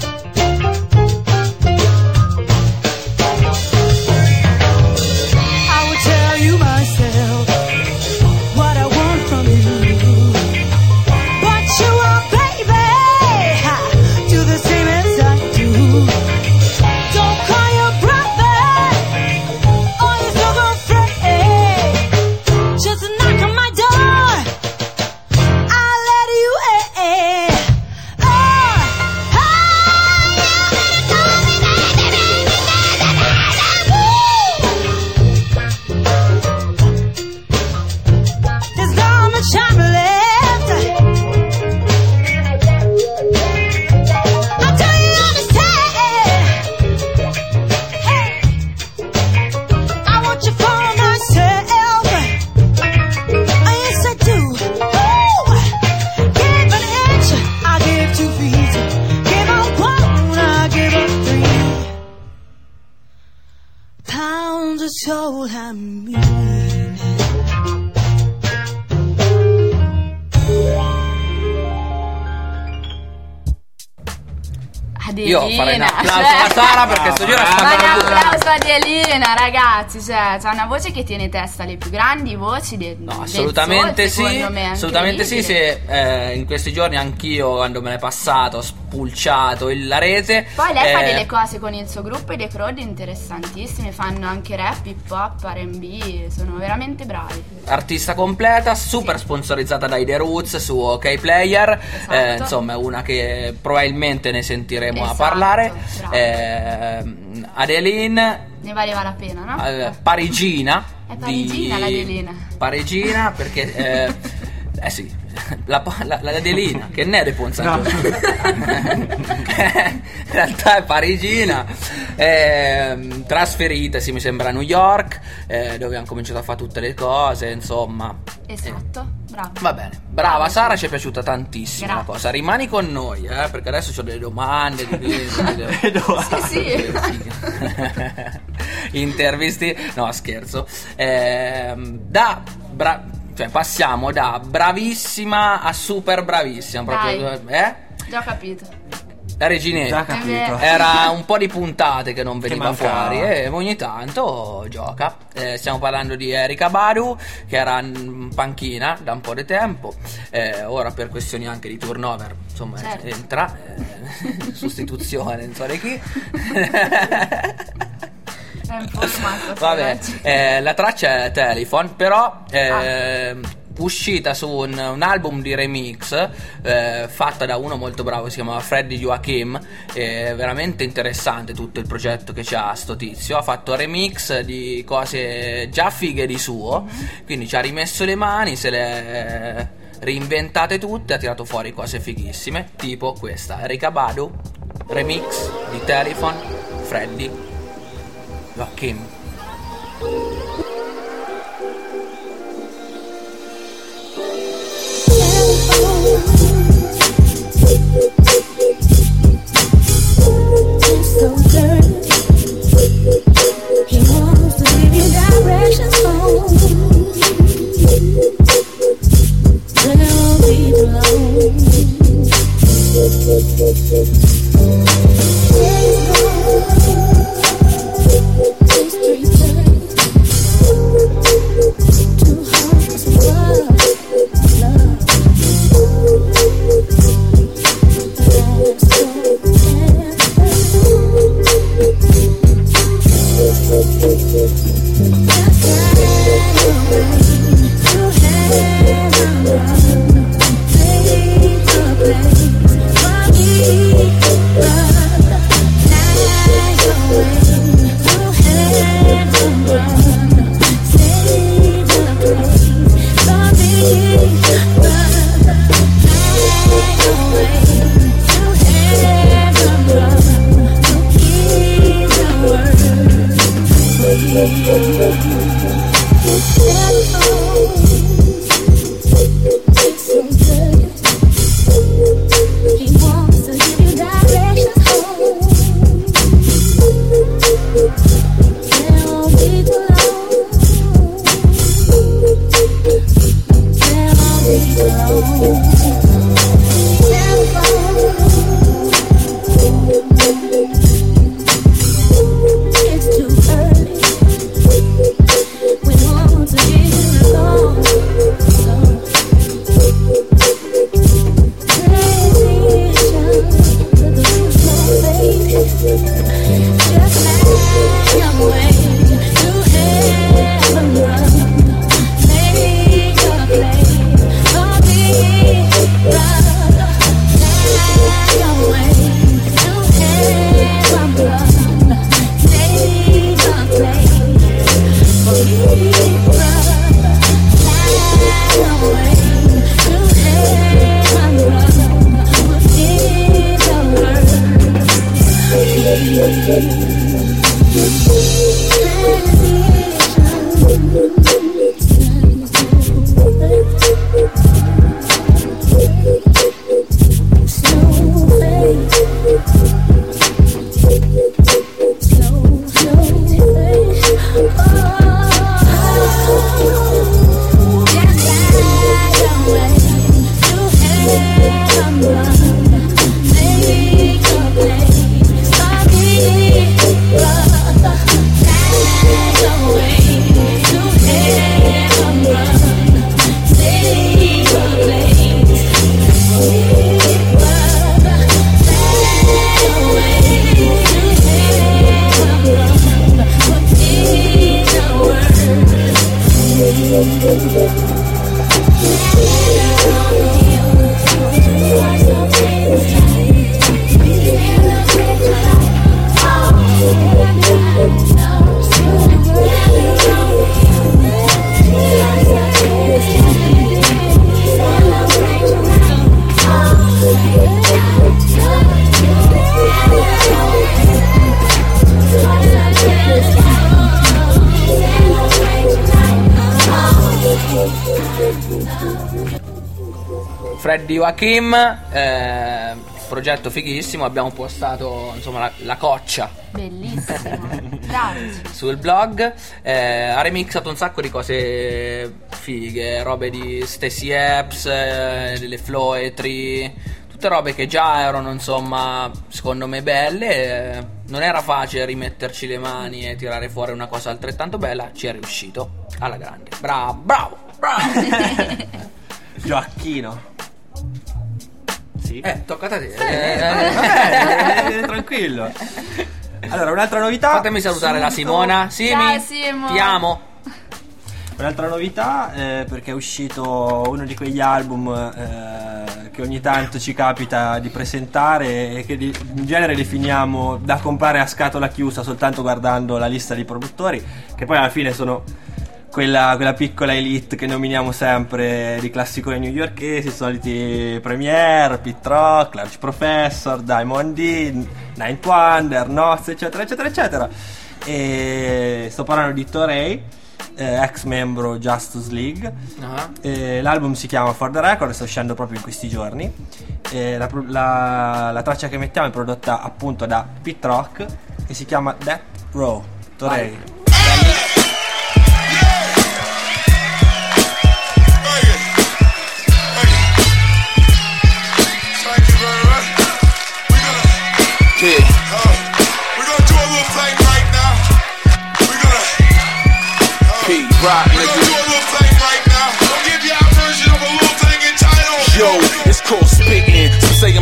I will tell you myself what I want from you. But you are, baby, do the same as I do. Don't call your brother or your girlfriend. Just knock on my door, I'll let you in. There's not much time left. Until you understand. Hey, I want you for myself. Oh, yes, I do. Ooh. Give an inch, I give 2 feet. Give a 1, I give a 3 pounds of soul I mean. Adelina, Io farei un applauso a Sara perché sto giro è Ma stato un applauso a Adelina, ragazzi, cioè, c'ha una voce che tiene testa alle più grandi voci No, del assolutamente soul, sì, secondo me, anche assolutamente sì, incredibile. se in questi giorni anch'io quando me ne è passato ho spulciato la rete. Poi lei fa delle cose con il suo gruppo e The Crowd interessantissime, fanno anche rap, hip hop, R&B, sono veramente bravi. Artista completa, super sponsorizzata dai The Roots su OK Player, Esatto. insomma è una che probabilmente ne sentiremo a Esatto, parlare. bravo. Adeline, Ne valeva la pena, no? parigina. È parigina l'Adelina. Parigina perché sì, l'Adelina che ne è di Ponza. No. In realtà è parigina, trasferitasi mi sembra a New York, dove hanno cominciato a fare tutte le cose, insomma. Esatto, bravo. Va bene, brava Sara, ci è piaciuta tantissimo la Grazie. cosa. Rimani con noi, perché adesso ho delle domande. Sì. Intervisti, no scherzo. Cioè passiamo da bravissima a super bravissima. Proprio, Già ho capito. La reginetta. Già capito. Era un po' di puntate che non veniva mancava. fuori e ogni tanto gioca. Stiamo parlando di Erykah Badu, che era in panchina da un po' di tempo, ora per questioni anche di turnover insomma Certo. entra, sostituzione non so di chi. È un po' smatto. Vabbè, la traccia è Telephone, però uscita su un album di remix fatta da uno molto bravo, si chiama Freddie Joachim, veramente interessante tutto il progetto che c'ha sto tizio. Ha fatto remix di cose già fighe di suo, quindi ci ha rimesso le mani, se le reinventate tutte, ha tirato fuori cose fighissime, tipo questa Erykah Badu remix di Telephone, Freddie Joachim. Freddy Joachim, progetto fighissimo, abbiamo postato insomma la coccia Bellissimo. Bravi. sul blog, ha remixato un sacco di cose fighe, robe di Stacey Epps, delle Floetry, tutte robe che già erano insomma secondo me belle, non era facile rimetterci le mani e tirare fuori una cosa altrettanto bella, ci è riuscito alla grande, bravo. Gioacchino. Sì. Tocca a te. Tranquillo. Allora, un'altra novità. Fatemi salutare la Simona. Ciao, Simo. Ti amo. Un'altra novità, perché è uscito uno di quegli album che ogni tanto ci capita di presentare e che in genere definiamo da comprare a scatola chiusa soltanto guardando la lista di produttori, che poi alla fine sono quella piccola elite che nominiamo sempre di classiconi newyorkesi, i soliti Premier, Pete Rock, Large Professor, Diamond D, Ninth Wonder, Nos, eccetera eccetera eccetera. E sto parlando di Torrey, ex membro Justice League. L'album si chiama For the Record, sta uscendo proprio in questi giorni. La traccia che mettiamo è prodotta appunto da Pete Rock e si chiama Death Row. Torrey. Yeah. We're gonna do a little thing right now. We're gonna Pete Rock, nigga. We're gonna do a little thing right now. I'll give you our version of a little thing entitled. Yo, it's called spitting. Some say I'm tight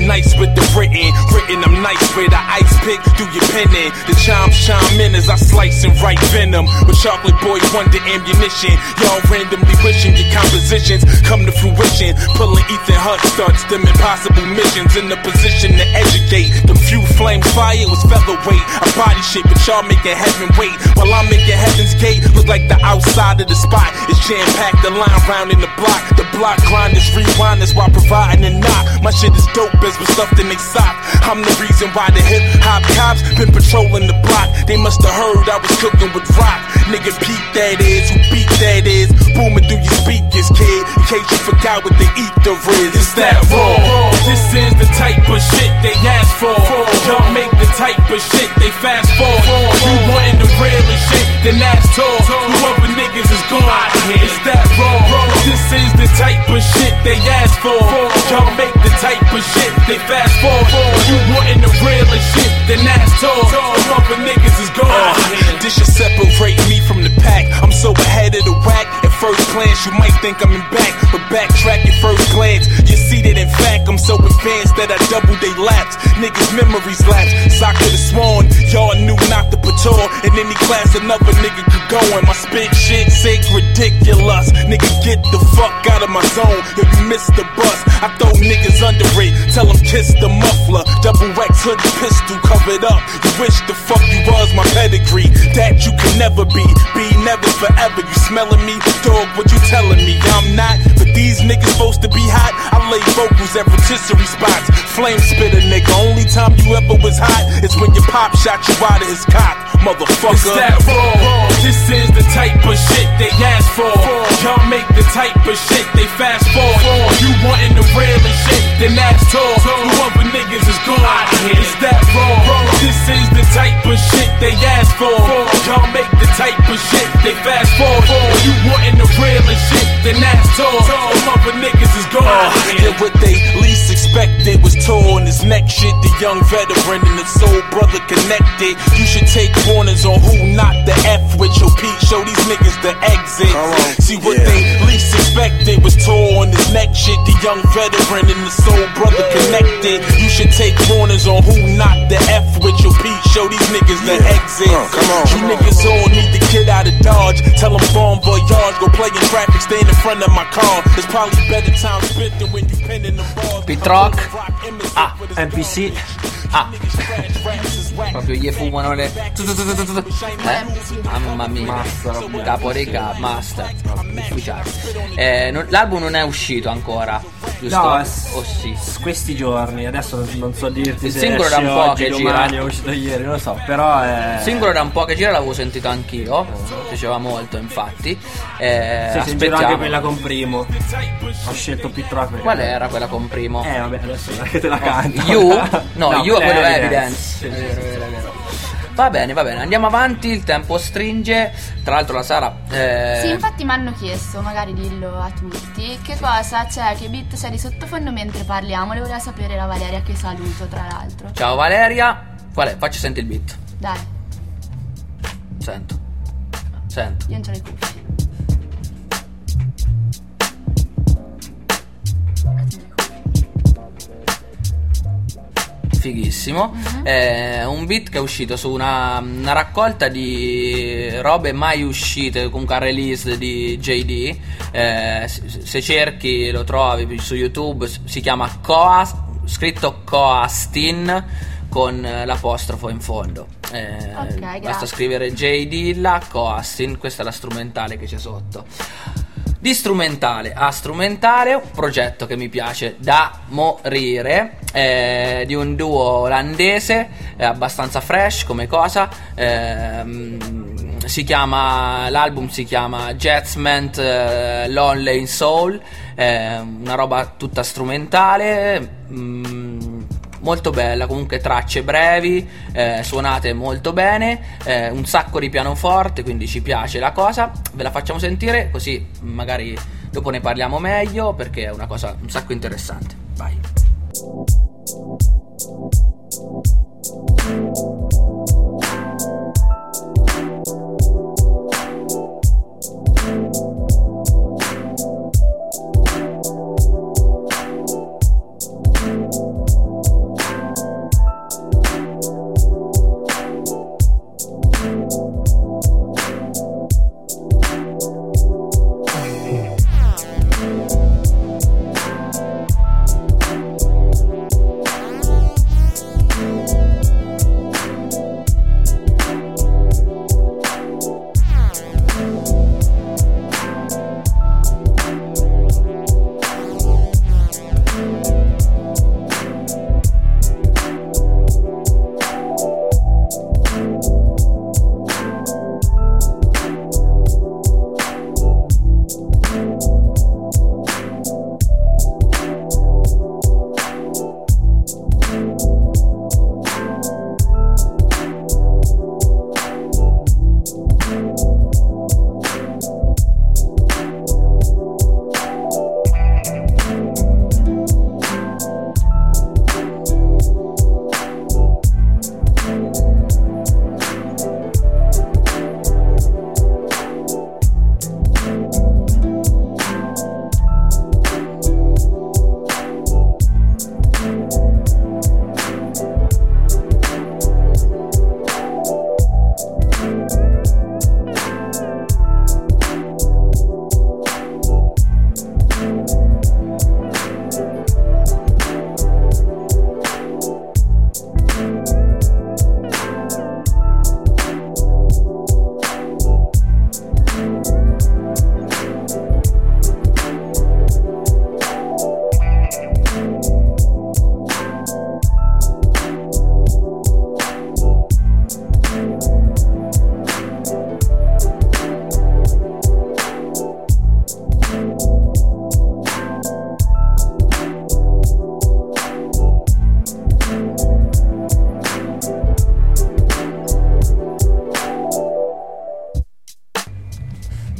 nice with the written. I'm nice with the ice pick, do your penning. The chimes chime in as I slice and write venom. With chocolate boy wonder ammunition. Y'all randomly wishing your compositions come to fruition. Pulling Ethan Hunt stunts, them impossible missions. In the position to educate. Them few flames fire was featherweight. I body shape, but y'all making heaven wait. While I'm making heaven's gate look like the outside of the spot. It's jam-packed, the line round in the block. The block grinders, rewinders while providing a knock. My shit is dope as was stuffed in they sock. I'm the reason why the hip-hop cops been patrolling the block. They must have heard I was cooking with rock. Nigga peep that is, who beat that is. Booming through your speakers, kid. In case you forgot what the ether is. It's that raw. This is the type of shit they ask for. Y'all make the type of shit they fast forward. You wantin' the realest shit, then ask tall. Whoever niggas is gone, it's that raw. This is the type of shit they ask for. Y'all make the type of shit they fast forward. You wantin' the realest shit, then ask tall. Whoever niggas is gone. This should separate me from the pack. I'm so ahead of the whack. At first glance, you might think I'm in back, but backtrack your first glance. You see that in fact, I'm so advanced that I double they laps. Niggas' memories lapse. So I could've sworn y'all knew not to patrol. In any class, another nigga could go in. My spit shit sick, ridiculous. Nigga, get the fuck out of my zone. If you miss the bus, I throw niggas under it. Tell them kiss the muffler. Double X hoodie pistol covered up. You wish the fuck you was my pedigree. That you can never be. Be never forever. You smelling me? Dog, what you telling me? I'm not. But these niggas supposed to be hot. I lay vocals at rotisserie spots. Flame spitter, nigga. Only time you ever was hot is when your pop shot you out of his cock. Motherfucker. It's that raw. This is the type of shit they ask for. Y'all make the type of shit they fast forward. You wantin' the realest shit, then ask tall. Whoever niggas is gone. It's that raw. This is the type of shit they ask for. Y'all make the type of shit they fast forward. You wantin' the realest shit, then ask tall. Whoever niggas is gone. Yeah, what they least expected was tall in his neck shit. The young veteran and the soul brother connected. You should take corners on who not the F with your Pete. Show these niggas the exit. See what they least expected was tall in his neck shit. The young veteran and the soul brother connected. You should take corners on who not the F with your Pete. Show these niggas the exit. You niggas all need to get out of Dodge. Tell them Bon Voyage, go play in traffic, stand in front of my car. There's probably better times spent than when you penning the bars. Pitrock. Ah, MPC. Ah, proprio gli fumano le. Mamma mia, Caporica, master, ufficiale. L'album non è uscito ancora, giusto? No, o sì? Questi giorni, adesso non so dirti il se singolo da un po' oggi, che domani, gira. è uscito ieri, non lo so, però è... Il singolo da un po' che gira, l'avevo sentito anch'io, piaceva molto infatti. Sì, in giro anche quella con Primo. Ho scelto Pitrock. Qual era quella con Primo? Vabbè, adesso che te la canto. You? No, You quello è Evidence. Evidence. Vero. Va bene, andiamo avanti, il tempo stringe. Tra l'altro la Sara Sì, infatti mi hanno chiesto, magari dillo a tutti, che cosa c'è, che beat c'è di sottofondo mentre parliamo. Le voleva sapere la Valeria, che saluto tra l'altro. Ciao Valeria. Qual è? Facci sentire il beat. Dai. Sento. Io non c'ho le cuffie. Fighissimo. Un beat che è uscito su una raccolta di robe mai uscite, comunque a release di JD. Se cerchi lo trovi su YouTube, si chiama scritto Coastin con l'apostrofo in fondo. Basta scrivere J Dilla Coastin, questa è la strumentale che c'è sotto. Di strumentale a strumentale, un progetto che mi piace da morire, di un duo olandese, abbastanza fresh come cosa. L'album si chiama Judgment Lonely in Soul, una roba tutta strumentale, molto bella, comunque tracce brevi, suonate molto bene, un sacco di pianoforte, quindi ci piace la cosa. Ve la facciamo sentire così magari dopo ne parliamo meglio, perché è una cosa un sacco interessante. Vai.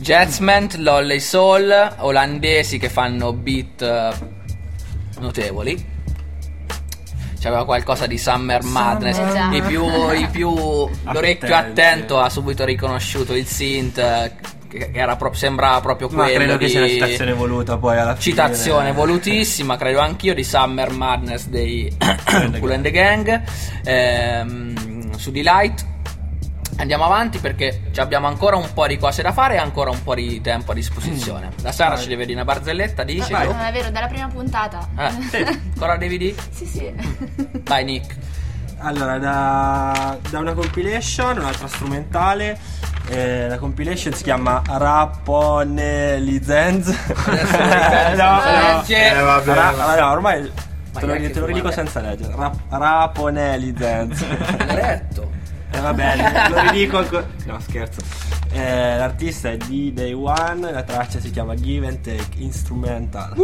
Jetsment, Lolley Soul, olandesi che fanno beat notevoli. C'aveva qualcosa di Summer Madness. L'orecchio attento ha subito riconosciuto il synth, che era sembrava proprio quello. Ma credo che sia una di citazione voluta poi alla fine. Citazione volutissima, credo anch'io, di Summer Madness dei Kool and the Gang. Su Delight andiamo avanti perché abbiamo ancora un po' di cose da fare e ancora un po' di tempo a disposizione. La Sara ci deve dire una barzelletta, dici? Non è vero, dalla prima puntata. Ancora devi dire? Sì. Vai Nick. Allora, da una compilation, un'altra strumentale. La compilation si chiama Rapone Lizenz. No, ormai te lo ridico senza leggere. Rapone Lizenz. Letto. Va bene, lo ridico ancora. No, scherzo. L'artista è di Day One. La traccia si chiama Give and Take Instrumental.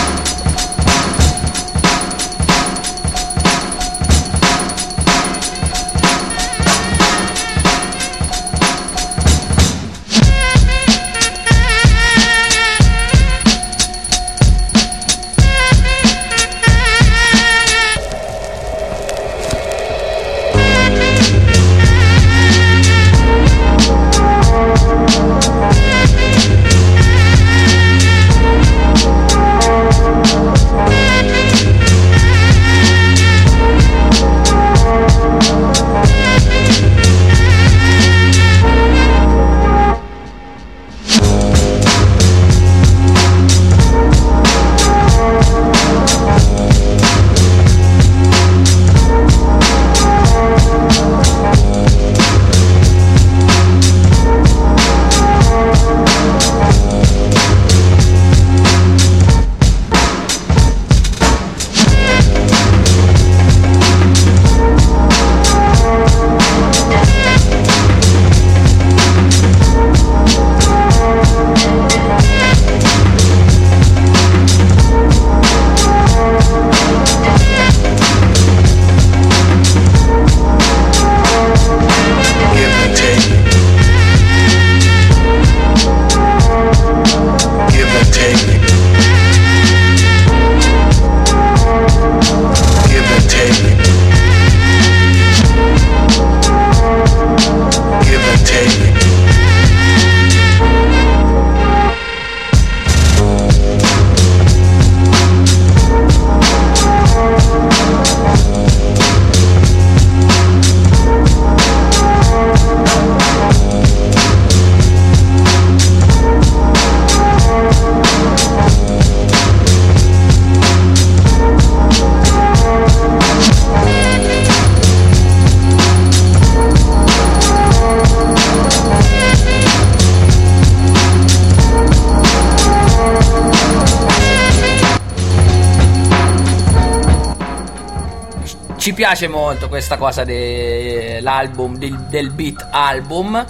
Ci piace molto questa cosa dell'album, del beat album,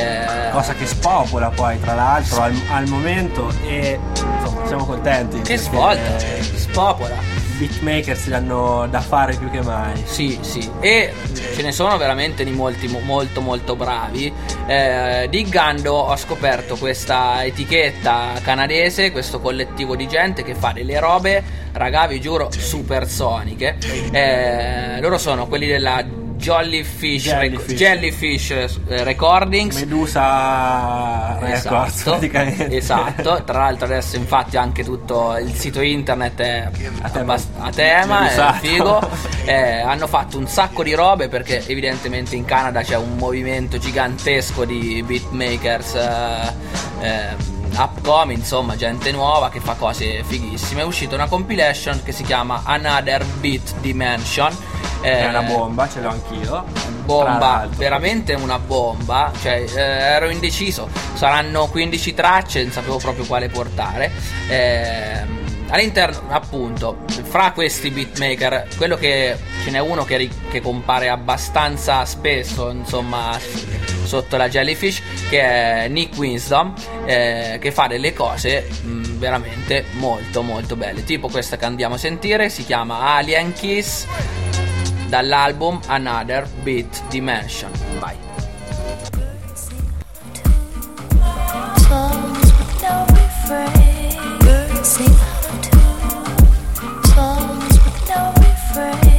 cosa che spopola poi tra l'altro al momento, e insomma siamo contenti. Che svolta, spopola. I beatmakers li hanno da fare più che mai. Sì, e ce ne sono veramente di molti molto bravi. Di Gando ho scoperto questa etichetta canadese, questo collettivo di gente che fa delle robe, raga, vi giuro, supersoniche. Loro sono quelli della Jellyfish Recordings, Medusa Records, praticamente. Esatto. Tra l'altro adesso infatti anche tutto il sito internet è a tema, è figo. Hanno fatto un sacco di robe perché evidentemente in Canada c'è un movimento gigantesco di beatmakers upcoming, insomma gente nuova che fa cose fighissime. È uscita una compilation che si chiama Another Beat Dimension. È una bomba, ce l'ho anch'io. Bomba, veramente una bomba. Cioè, ero indeciso. Saranno 15 tracce, non sapevo proprio quale portare. All'interno, appunto, fra questi beatmaker, quello che ce n'è uno che compare abbastanza spesso, insomma, sotto la Jellyfish, che è Nick Wisdom, che fa delle cose veramente molto belle. Tipo questa che andiamo a sentire, si chiama Alien Kiss, dall'album Another Beat Dimension. Vai. Sing out of tune, songs with no refrain.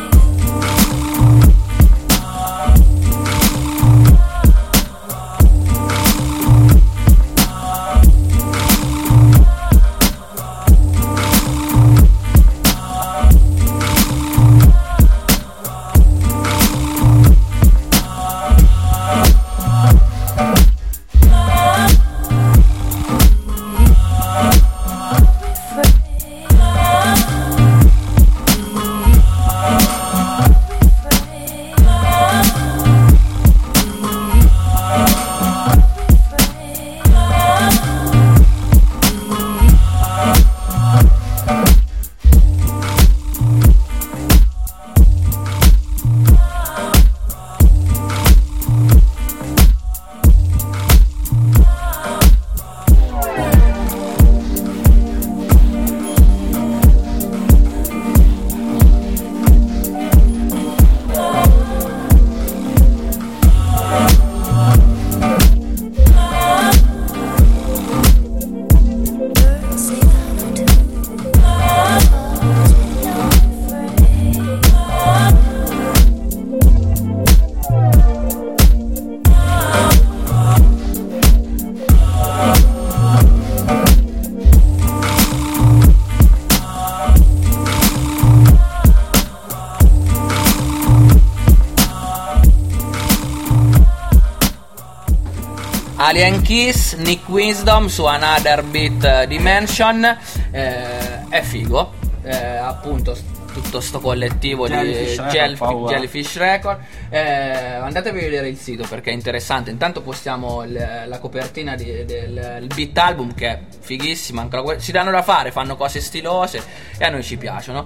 Alien Kiss, Nick Wisdom su Another Beat Dimension, è figo, appunto tutto sto collettivo Jellyfish di Record, Jellyfish Record. Andatevi a vedere il sito perché è interessante. Intanto postiamo la copertina del beat album che è fighissima, si danno da fare, fanno cose stilose e a noi ci piacciono.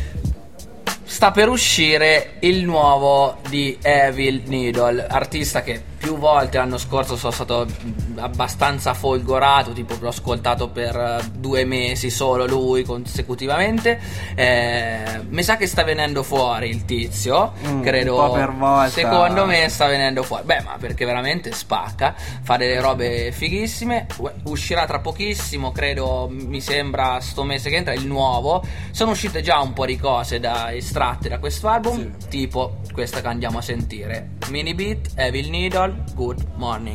Sta per uscire il nuovo di Evil Needle, artista che più volte l'anno scorso sono stato abbastanza folgorato, tipo l'ho ascoltato per 2 mesi solo lui consecutivamente. Mi sa che sta venendo fuori il tizio, credo, un po' per volta. Secondo me sta venendo fuori, ma perché veramente spacca, fa delle robe fighissime. Uscirà tra pochissimo, credo, mi sembra sto mese che entra il nuovo. Sono uscite già un po' di cose estratte da questo album, tipo questa che andiamo a sentire, Mini Beat, Evil Needle, Good Morning.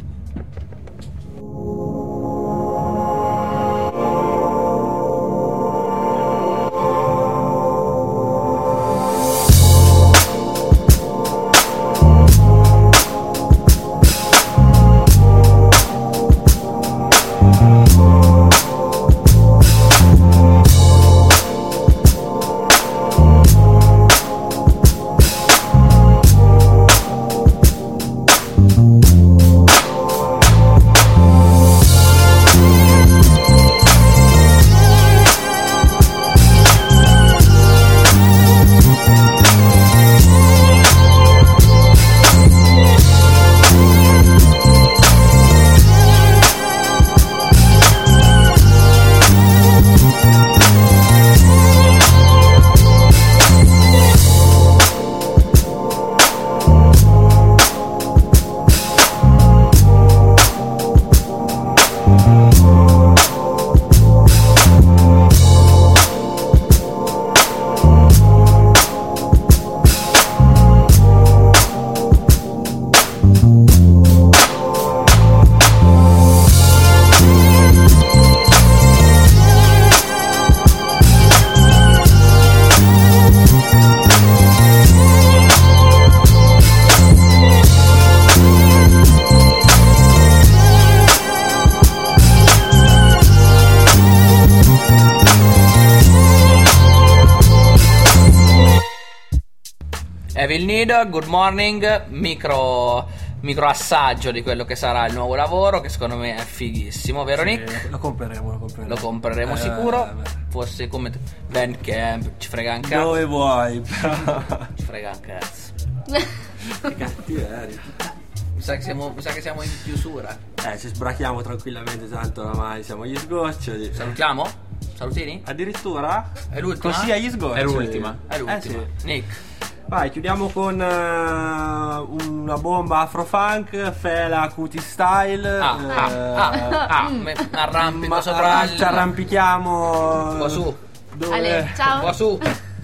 Evil Needle, Good Morning, micro assaggio di quello che sarà il nuovo lavoro, che secondo me è fighissimo, vero Nick? Lo compreremo sicuro. Fosse come Bandcamp, ci frega un cazzo. Dove vuoi, però. Ci frega un cazzo. Che cattiveria. Mi sa che siamo in chiusura. Ci sbrachiamo tranquillamente, tanto oramai siamo agli sgoccioli. Salutiamo? Salutini? Addirittura? È l'ultima? Così agli sgoccioli. È l'ultima. È l'ultima. Sì. Nick, Vai, chiudiamo con una bomba afrofunk, Fela Kuti Style. Arrampico sopra ci arrampichiamo. Un po' su. Ale, ciao. Un po' su.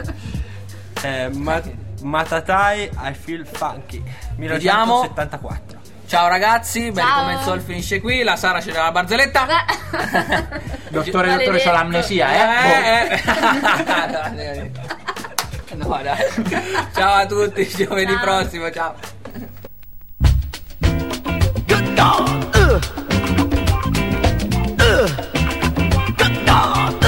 Matatai, I Feel Funky, 1974. Ciao ragazzi, ben Ciao. come il sol finisce qui. La Sara c'è la barzelletta. Dottore, c'ho l'amnesia, No, dai. Ciao a tutti, giovedì prossimo, ciao. Good dog. Good dog.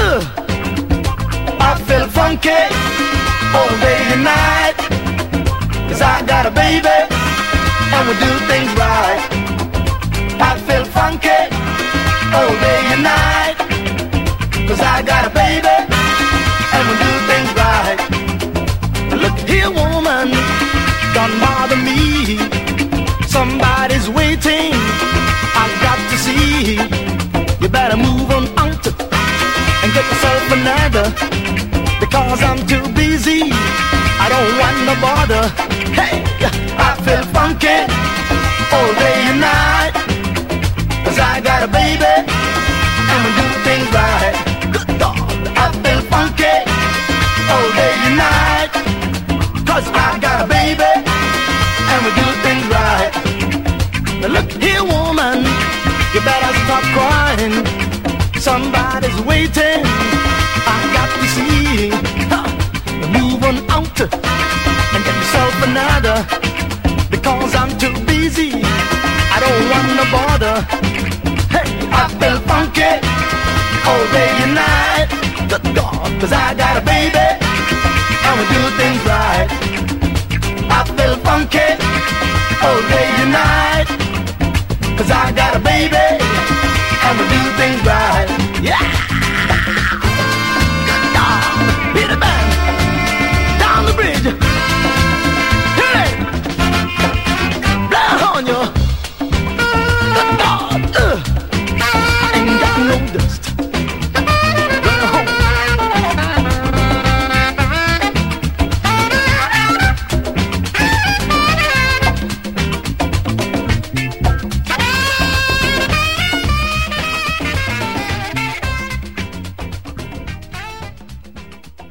I feel funky all day and night, 'cause I got a baby and we do things right. I feel funky all day and night, 'cause I got a baby and we do things right. Look here, woman, don't bother me. Somebody's waiting, I've got to see. You better move on out and get yourself another, because I'm too busy, I don't want no bother. Hey, I feel funky all day and night, 'cause I got a baby and we do things right. Good dog, I feel funky all day and night, 'cause I got a baby and we do things right. Now look here, woman, you better stop crying. Somebody's waiting, I got to see. Move on out and get yourself another, because I'm too busy, I don't want no bother. Hey, I feel funky all day and night, good God, 'cause I got a baby and we do things right. I feel funky all day and night, 'cause I got a baby and we do things right.